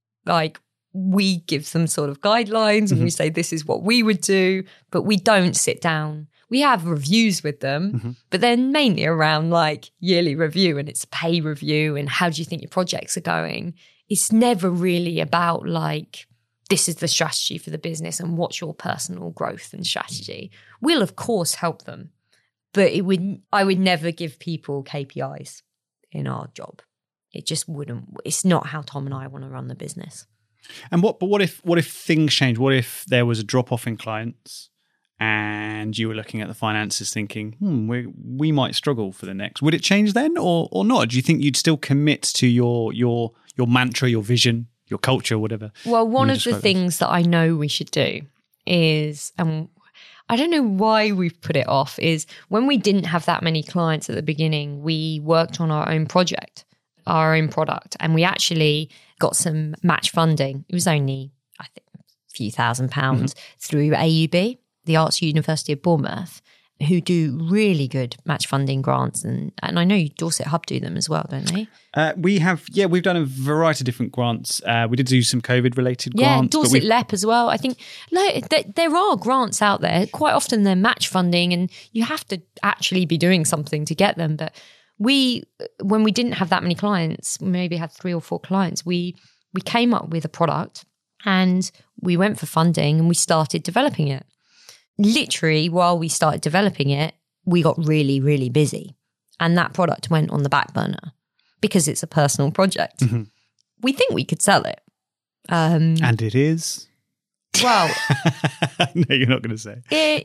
We give them sort of guidelines and we say this is what we would do, but we don't sit down. We have reviews with them, but they're mainly around yearly review, and it's a pay review and how do you think your projects are going. It's never really about this is the strategy for the business and what's your personal growth and strategy. We'll of course help them, but I would never give people KPIs in our job. It just wouldn't. It's not how Tom and I want to run the business. And what if things change? What if there was a drop off in clients and you were looking at the finances thinking, we might struggle for the next? Would it change then or not? Do you think you'd still commit to your mantra, your vision, your culture, whatever? Well, one of the things that I know we should do is, I don't know why we've put it off, is when we didn't have that many clients at the beginning, we worked on our own project, our own product, and we actually got some match funding. It was only, I think, a few £1,000s through AUB, the Arts University of Bournemouth, who do really good match funding grants. And I know Dorset Hub do them as well, don't they? We've done a variety of different grants. We did do some COVID-related grants. Yeah, Dorset LEP as well. I think there are grants out there. Quite often they're match funding and you have to actually be doing something to get them. But when we didn't have that many clients, we maybe had 3 or 4 clients, we came up with a product and we went for funding and we started developing it. Literally, while we started developing it, we got really, really busy. And that product went on the back burner because it's a personal project. Mm-hmm. We think we could sell it. And it is? Well... No, you're not going to say.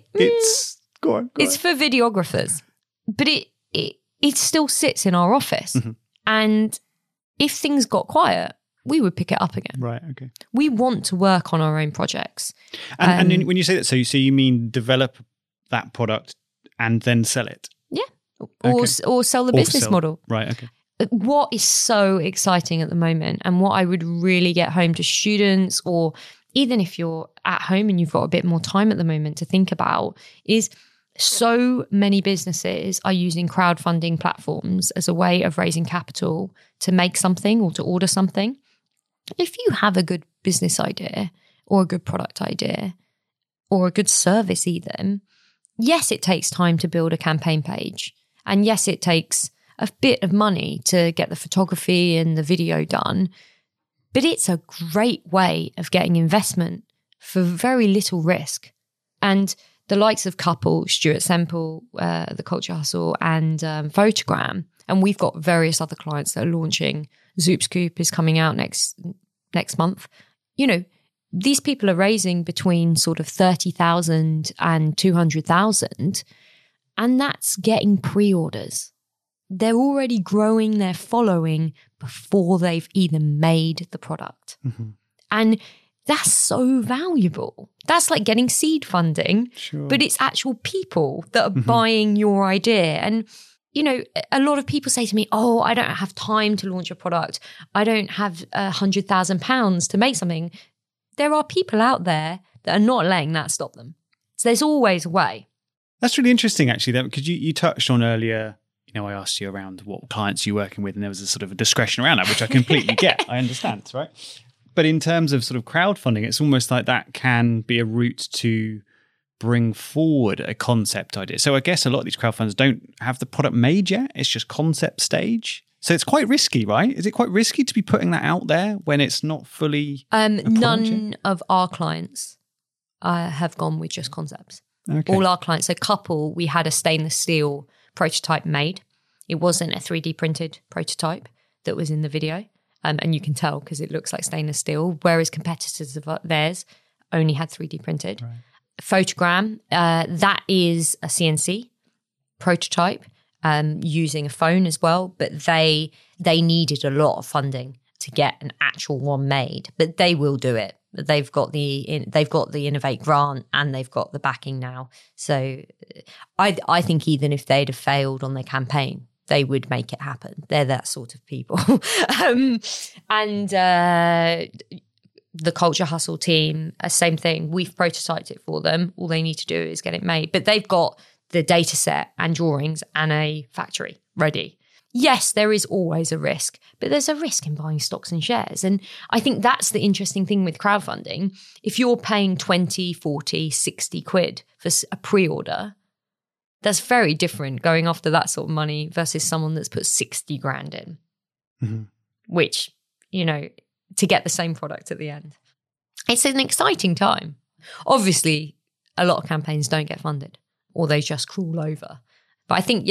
Go on. It's for videographers. But it still sits in our office. Mm-hmm. And if things got quiet, we would pick it up again. Right, okay. We want to work on our own projects. And when you say that, so you mean develop that product and then sell it? Yeah. Or sell the business model. Right, okay. What is so exciting at the moment and what I would really get home to students, or even if you're at home and you've got a bit more time at the moment to think about, is so many businesses are using crowdfunding platforms as a way of raising capital to make something or to order something. If you have a good business idea or a good product idea or a good service even, yes, it takes time to build a campaign page. And yes, it takes a bit of money to get the photography and the video done. But it's a great way of getting investment for very little risk. And the likes of Couple, Stuart Semple, The Culture Hustle and Photogram, and we've got various other clients that are launching. Zoop Scoop is coming out next month. You know, these people are raising between sort of 30,000 and 200,000, and that's getting pre-orders. They're already growing their following before they've even made the product. Mm-hmm. And that's so valuable. That's like getting seed funding, sure. But it's actual people that are buying your idea. And you know, a lot of people say to me, oh, I don't have time to launch a product. I don't have £100,000 to make something. There are people out there that are not letting that stop them. So there's always a way. That's really interesting, actually, because you touched on earlier, you know, I asked you around what clients you're working with, and there was a sort of a discretion around that, which I completely get. I understand, right? But in terms of sort of crowdfunding, it's almost like that can be a route to bring forward a concept idea. So I guess a lot of these crowdfunders don't have the product made yet. It's just concept stage. So it's quite risky, right? Is it quite risky to be putting that out there when it's not fully none of our clients have gone with just concepts. Okay. All our clients, so Couple, we had a stainless steel prototype made. It wasn't a 3D printed prototype that was in the video. And you can tell because it looks like stainless steel, whereas competitors of theirs only had 3D printed. Right. Photogram, that is a CNC prototype using a phone as well, but they needed a lot of funding to get an actual one made, but they will do it. They've got the Innovate grant and they've got the backing now. So I think even if they'd have failed on their campaign, they would make it happen. They're that sort of people. The Culture Hustle team, same thing. We've prototyped it for them. All they need to do is get it made. But they've got the data set and drawings and a factory ready. Yes, there is always a risk, but there's a risk in buying stocks and shares. And I think that's the interesting thing with crowdfunding. If you're paying 20, 40, 60 quid for a pre-order, that's very different going after that sort of money versus someone that's put 60 grand in, which, you know, to get the same product at the end. it's an exciting time. Obviously, a lot of campaigns don't get funded or they just crawl over. But I think,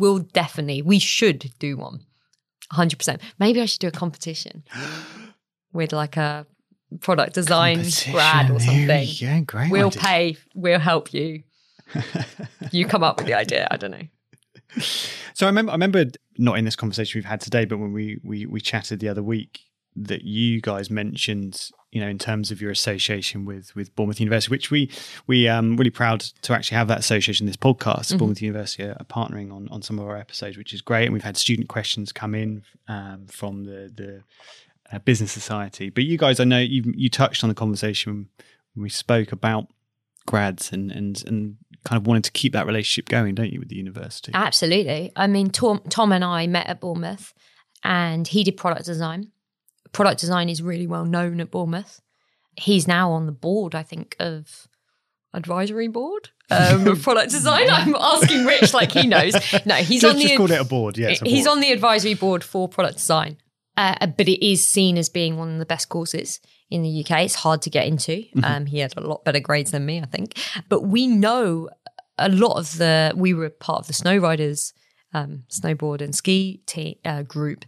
we should do one. 100%. Maybe I should do a competition with like a product design grad or something. Yeah, great. We'll pay, we'll help you. You come up with the idea. I don't know. So I remember not in this conversation we've had today, but when we chatted the other week, that you guys mentioned, in terms of your association with Bournemouth University, which we really proud to actually have that association. This podcast, Bournemouth University are partnering on some of our episodes, which is great. And we've had student questions come in from the business society. But you guys, I know you touched on the conversation when we spoke about grads and kind of wanted to keep that relationship going, don't you, with the university? Absolutely. I mean, Tom and I met at Bournemouth and he did product design. Product design is really well known at Bournemouth. He's now on the board, I think, of advisory board of product design. I'm asking Rich like he knows. No, he's just called it a board. Yes, he's on the advisory board for product design. But it is seen as being one of the best courses in the UK. It's hard to get into. He had a lot better grades than me, I think. But we know a lot of we were part of the Snow Riders snowboard and ski group.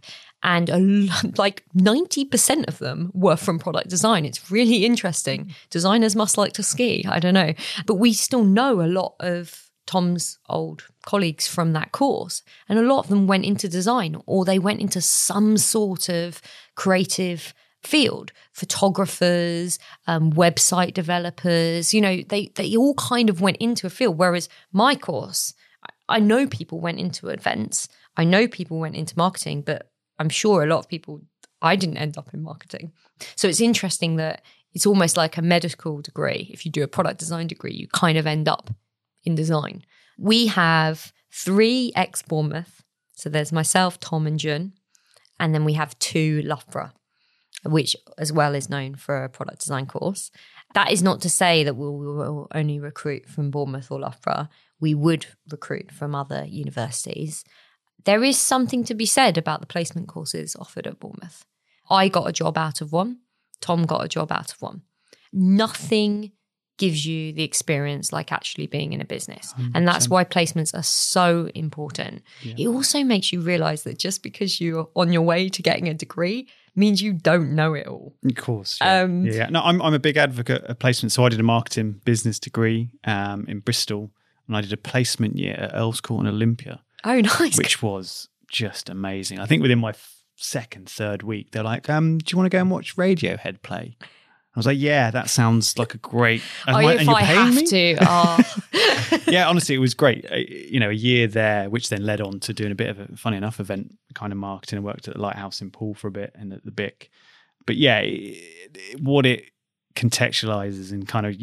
And like 90% of them were from product design. It's really interesting. Designers must like to ski. I don't know. But we still know a lot of Tom's old colleagues from that course. And a lot of them went into design or they went into some sort of creative field. Photographers, website developers, they all kind of went into a field. Whereas my course, I know people went into events. I know people went into marketing, but I'm sure a lot of people, I didn't end up in marketing. So it's interesting that it's almost like a medical degree. If you do a product design degree, you kind of end up in design. We have 3 ex-Bournemouth. So there's myself, Tom and Jun. And then we have 2 Loughborough, which as well is known for a product design course. That is not to say that we will only recruit from Bournemouth or Loughborough. We would recruit from other universities. There is something to be said about the placement courses offered at Bournemouth. I got a job out of one. Tom got a job out of one. Nothing gives you the experience like actually being in a business. 100%. And that's why placements are so important. Yeah. It also makes you realise that just because you're on your way to getting a degree means you don't know it all. Of course. Yeah. No, I'm a big advocate of placement. So I did a marketing business degree in Bristol and I did a placement year at Earls Court and Olympia. Oh, nice. Which was just amazing. I think within my second, third week, they're like, do you want to go and watch Radiohead play? I was like, yeah, that sounds like a great... If I have to. Oh. Yeah, honestly, it was great. A year there, which then led on to doing a bit of a, funny enough, event kind of marketing. I worked at the Lighthouse in Poole for a bit and at the BIC. But yeah, what it contextualizes and kind of...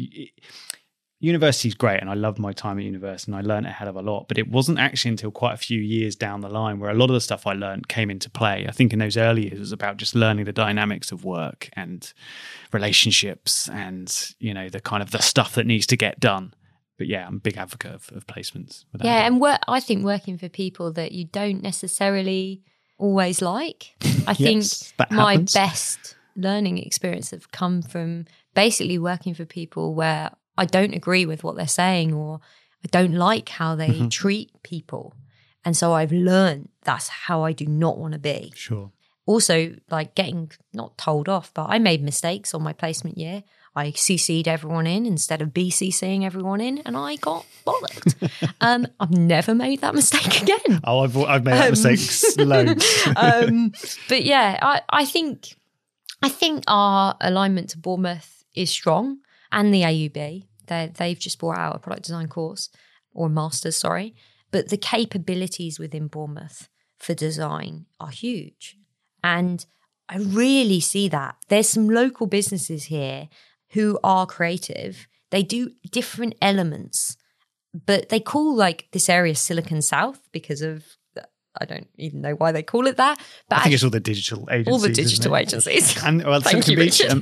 University's great and I loved my time at university and I learned a hell of a lot, but it wasn't actually until quite a few years down the line where a lot of the stuff I learned came into play. I think in those early years it was about just learning the dynamics of work and relationships and, the kind of the stuff that needs to get done. But yeah, I'm a big advocate of placements. Yeah, and I think working for people that you don't necessarily always like. I think my best learning experience have come from basically working for people where I don't agree with what they're saying or I don't like how they treat people. And so I've learned that's how I do not want to be. Sure. Also, like getting not told off, but I made mistakes on my placement year. I CC'd everyone in instead of BCCing everyone in and I got bollocked. I've never made that mistake again. Oh, I've made that mistake loads. But yeah, I think our alignment to Bournemouth is strong and the AUB. They've just brought out a product design course or a master's, sorry. But the capabilities within Bournemouth for design are huge. And I really see that. There's some local businesses here who are creative. They do different elements, but they call like this area Silicon South because of, I don't even know why they call it that. But I think it's all the digital agencies. All the digital agencies. And Thank you, Beach, Richard.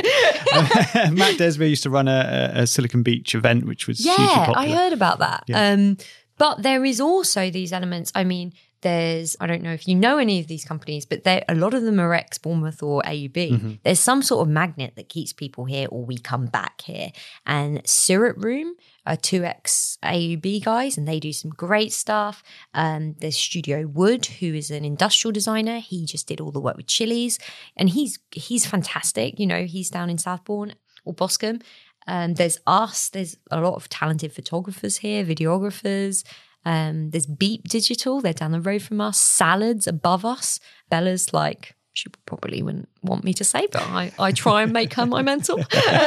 Matt Desby used to run a Silicon Beach event, which was hugely popular. I heard about that. Yeah. But there is also these elements. I mean, I don't know if you know any of these companies, but a lot of them are ex-Bournemouth or AUB. Mm-hmm. There's some sort of magnet that keeps people here, or we come back here. And Syrup Room are 2 ex-AUB guys, and they do some great stuff. There's Studio Wood, who is an industrial designer. He just did all the work with Chili's, and he's fantastic. You know, he's down in Southbourne or Boscombe. There's us. There's a lot of talented photographers here, videographers. There's Beep Digital. They're down the road from us. Salads above us. Bella's like, she probably wouldn't want me to say, but I try and make her my mentor.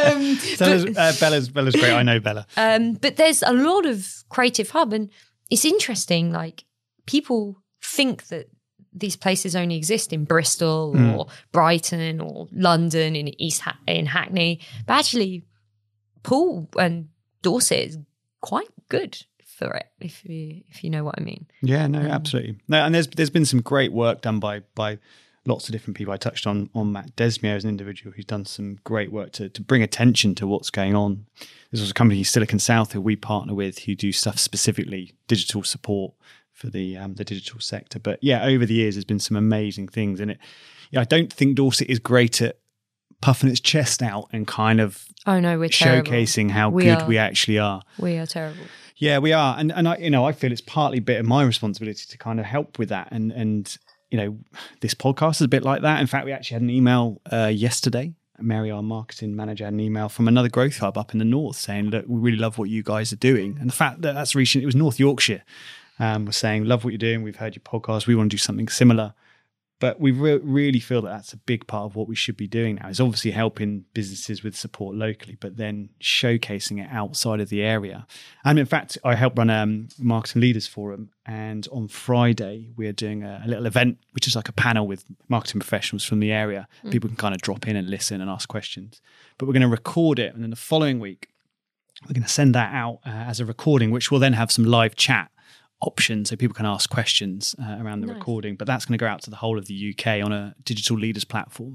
Bella's great. I know Bella. But there's a lot of creative hub, and it's interesting. Like, people think that these places only exist in Bristol or Brighton or London in Hackney, but actually Poole and Dorset is quite good for it, if you know what I mean. Yeah, no, absolutely. No, and there's been some great work done by lots of different people. I touched on Matt Desmier as an individual who's done some great work to bring attention to what's going on. There's also a company, Silicon South, who we partner with, who do stuff specifically digital support for the digital sector. But yeah, over the years, there's been some amazing things in it. Yeah, I don't think Dorset is great at puffing its chest out and kind of we're showcasing how good we actually are. We are terrible. Yeah, we are, and I feel it's partly a bit of my responsibility to kind of help with that, and this podcast is a bit like that. In fact, we actually had an email yesterday. Mary, our marketing manager, had an email from another growth hub up in the north saying, "Look, we really love what you guys are doing," and the fact that that's recent, it was North Yorkshire, was saying, "Love what you're doing. We've heard your podcast. We want to do something similar." But we really feel that that's a big part of what we should be doing now, is obviously helping businesses with support locally, but then showcasing it outside of the area. And in fact, I help run a Marketing Leaders Forum. And on Friday, we're doing a little event, which is like a panel with marketing professionals from the area. People can kind of drop in and listen and ask questions. But we're going to record it. And then the following week, we're going to send that out as a recording, which will then have some live chat option so people can ask questions around the recording, but that's going to go out to the whole of the UK on a digital leaders platform,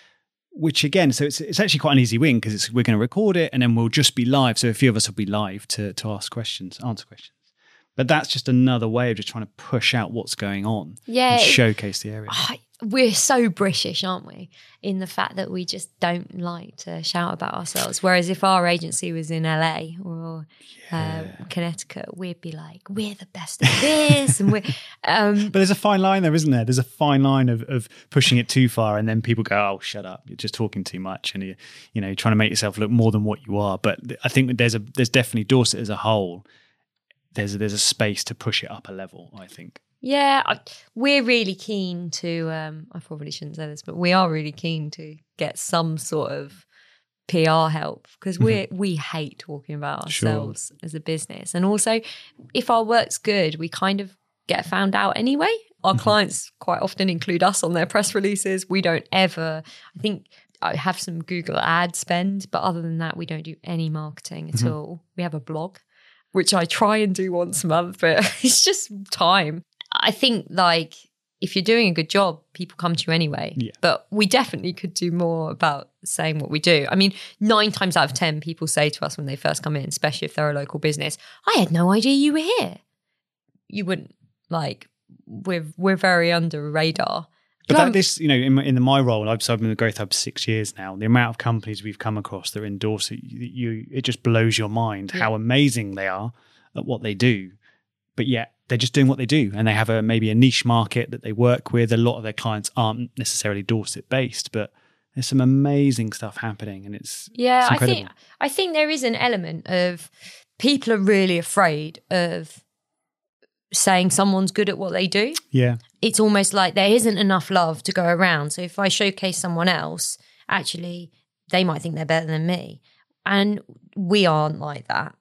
which again, so it's actually quite an easy win, because we're going to record it and then we'll just be live. So a few of us will be live to ask questions, answer questions. But that's just another way of just trying to push out what's going on and showcase the area. We're so British, aren't we? In the fact that we just don't like to shout about ourselves. Whereas if our agency was in LA or Connecticut, we'd be like, we're the best at this. And we're. But there's a fine line there, isn't there? There's a fine line of pushing it too far, and then people go, "Oh, shut up! You're just talking too much," and you're trying to make yourself look more than what you are. But I think that there's definitely Dorset as a whole. There's a space to push it up a level, I think. Yeah, we're really keen to, I probably shouldn't say this, but we are really keen to get some sort of PR help, because we hate talking about ourselves as a business. And also, if our work's good, we kind of get found out anyway. Our clients quite often include us on their press releases. We don't ever, I think I have some Google ad spend, but other than that, we don't do any marketing at all. We have a blog, which I try and do once a month, but it's just time. I think, like, if you're doing a good job, people come to you anyway. Yeah. But we definitely could do more about saying what we do. I mean, 9 times out of 10, people say to us when they first come in, especially if they're a local business, "I had no idea you were here." You wouldn't, like, we're very under radar. But in my role, I've been in the Growth Hub 6 years now. The amount of companies we've come across that are in Dorset, it just blows your mind how amazing they are at what they do. But yet they're just doing what they do, and they have maybe a niche market that they work with. A lot of their clients aren't necessarily Dorset based, but there's some amazing stuff happening, and it's incredible. I think there is an element of people are really afraid of saying someone's good at what they do. Yeah. It's almost like there isn't enough love to go around. So if I showcase someone else, actually, they might think they're better than me. And we aren't like that.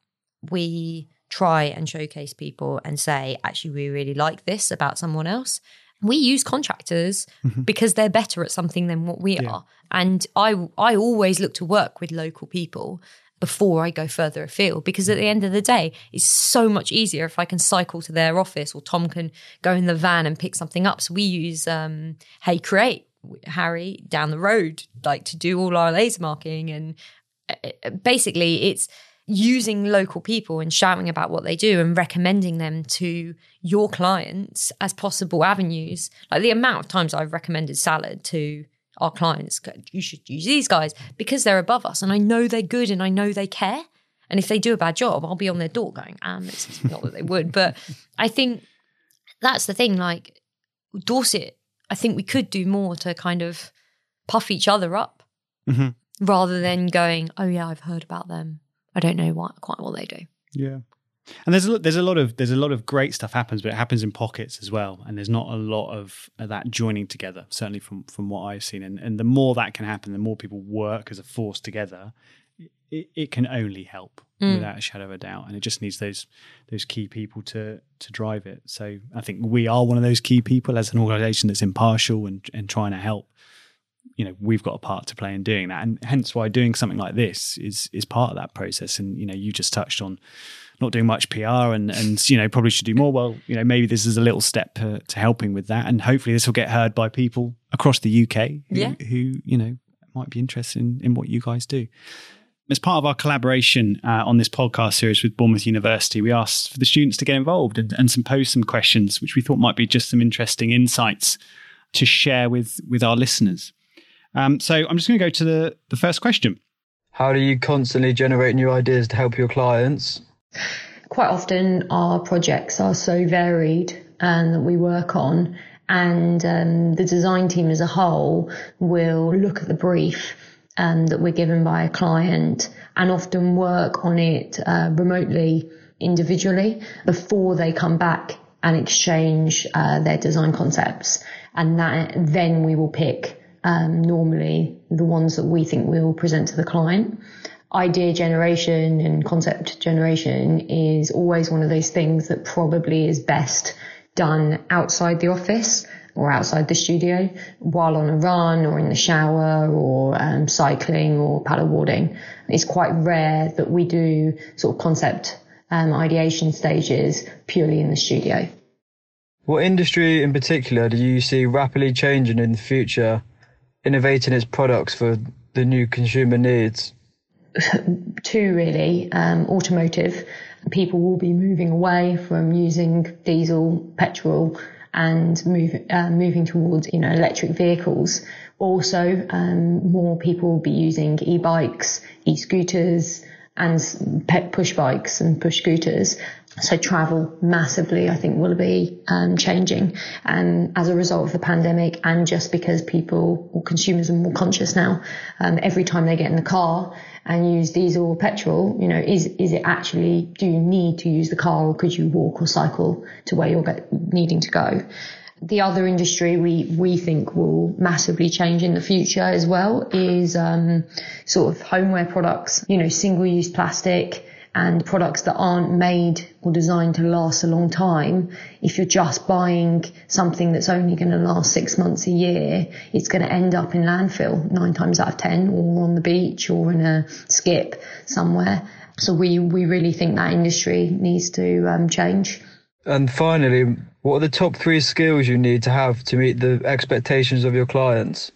We try and showcase people and say, actually, we really like this about someone else. We use contractors because they're better at something than what we are. And I always look to work with local people before I go further afield, because at the end of the day, it's so much easier if I can cycle to their office, or Tom can go in the van and pick something up. So we use Hey Create, Harry, down the road, like, to do all our laser marking. And basically using local people and shouting about what they do and recommending them to your clients as possible avenues. Like the amount of times I've recommended salad to our clients, you should use these guys because they're above us and I know they're good and I know they care. And if they do a bad job, I'll be on their door going, it's not that they would. But I think that's the thing, like Dorset, I think we could do more to kind of puff each other up rather than going, oh yeah, I've heard about them. I don't know quite what they do. Yeah. And there's a lot of great stuff happens, but it happens in pockets as well. And there's not a lot of that joining together, certainly from what I've seen. And the more that can happen, the more people work as a force together, it can only help without a shadow of a doubt. And it just needs those key people to drive it. So I think we are one of those key people as an organisation that's impartial and trying to help. You know, we've got a part to play in doing that, and hence why doing something like this is part of that process. And you know, you just touched on not doing much PR and you know, probably should do more. Well, you know, maybe this is a little step to helping with that, and hopefully this will get heard by people across the UK who you know might be interested in what you guys do. As part of our collaboration on this podcast series with Bournemouth University, we asked for the students to get involved and pose some questions, which we thought might be just some interesting insights to share with our listeners. So I'm just going to go to the first question. How do you constantly generate new ideas to help your clients? Quite often our projects are so varied and that we work on, and the design team as a whole will look at the brief that we're given by a client and often work on it remotely, individually, before they come back and exchange their design concepts. And that then we will pick normally the ones that we think we'll present to the client. Idea generation and concept generation is always one of those things that probably is best done outside the office or outside the studio, while on a run or in the shower or cycling or paddleboarding. It's quite rare that we do sort of concept ideation stages purely in the studio. What industry in particular do you see rapidly changing in the future, innovating its products for the new consumer needs? Two really. Automotive. People will be moving away from using diesel, petrol, and moving towards electric vehicles. Also, more people will be using e-bikes, e-scooters, and push bikes and push scooters. So travel massively, I think, will be changing as a result of the pandemic, and just because people or consumers are more conscious now. Every time they get in the car and use diesel or petrol, is it actually, do you need to use the car, or could you walk or cycle to where you're needing to go? The other industry we think will massively change in the future as well is sort of homeware products, single-use plastic and products that aren't made or designed to last a long time. If you're just buying something that's only going to last 6 months a year, it's going to end up in landfill 9 times out of 10, or on the beach or in a skip somewhere. So we really think that industry needs to change. And finally, what are the top 3 skills you need to have to meet the expectations of your clients?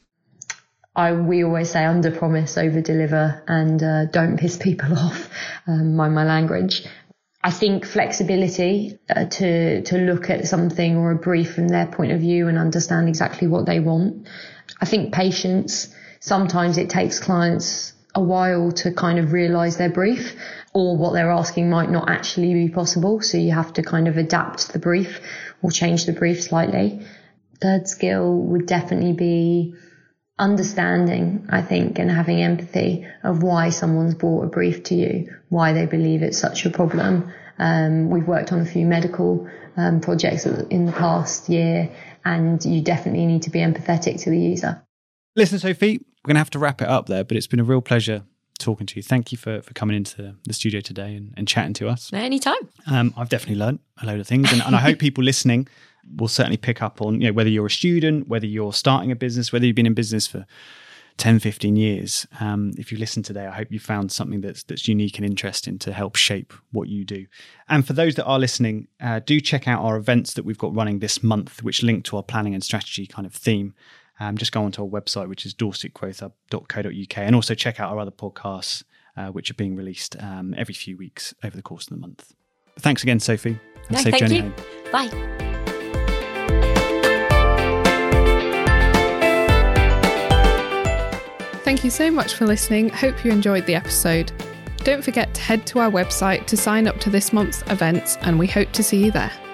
We always say under promise, over deliver, and don't piss people off. Mind my language. I think flexibility to look at something or a brief from their point of view and understand exactly what they want. I think patience. Sometimes it takes clients a while to kind of realise their brief, or what they're asking might not actually be possible. So you have to kind of adapt the brief or change the brief slightly. Third skill would definitely be understanding, I think, and having empathy of why someone's brought a brief to you, why they believe it's such a problem. We've worked on a few medical projects in the past year, and you definitely need to be empathetic to the user. Listen, Sophie, we're going to have to wrap it up there, but it's been a real pleasure talking to you. Thank you for coming into the studio today and chatting to us. Anytime. I've definitely learned a load of things, and I hope people listening will certainly pick up on, whether you're a student, whether you're starting a business, whether you've been in business for 10, 15 years. If you listen today, I hope you found something that's unique and interesting to help shape what you do. And for those that are listening, do check out our events that we've got running this month, which link to our planning and strategy kind of theme. Just go onto our website, which is dorsetgrowthup.co.uk, and also check out our other podcasts which are being released every few weeks over the course of the month. But thanks again, Sophie, and safe thank journey you. home. Bye. Thank you so much for listening. Hope you enjoyed the episode. Don't forget to head to our website to sign up to this month's events, and we hope to see you there.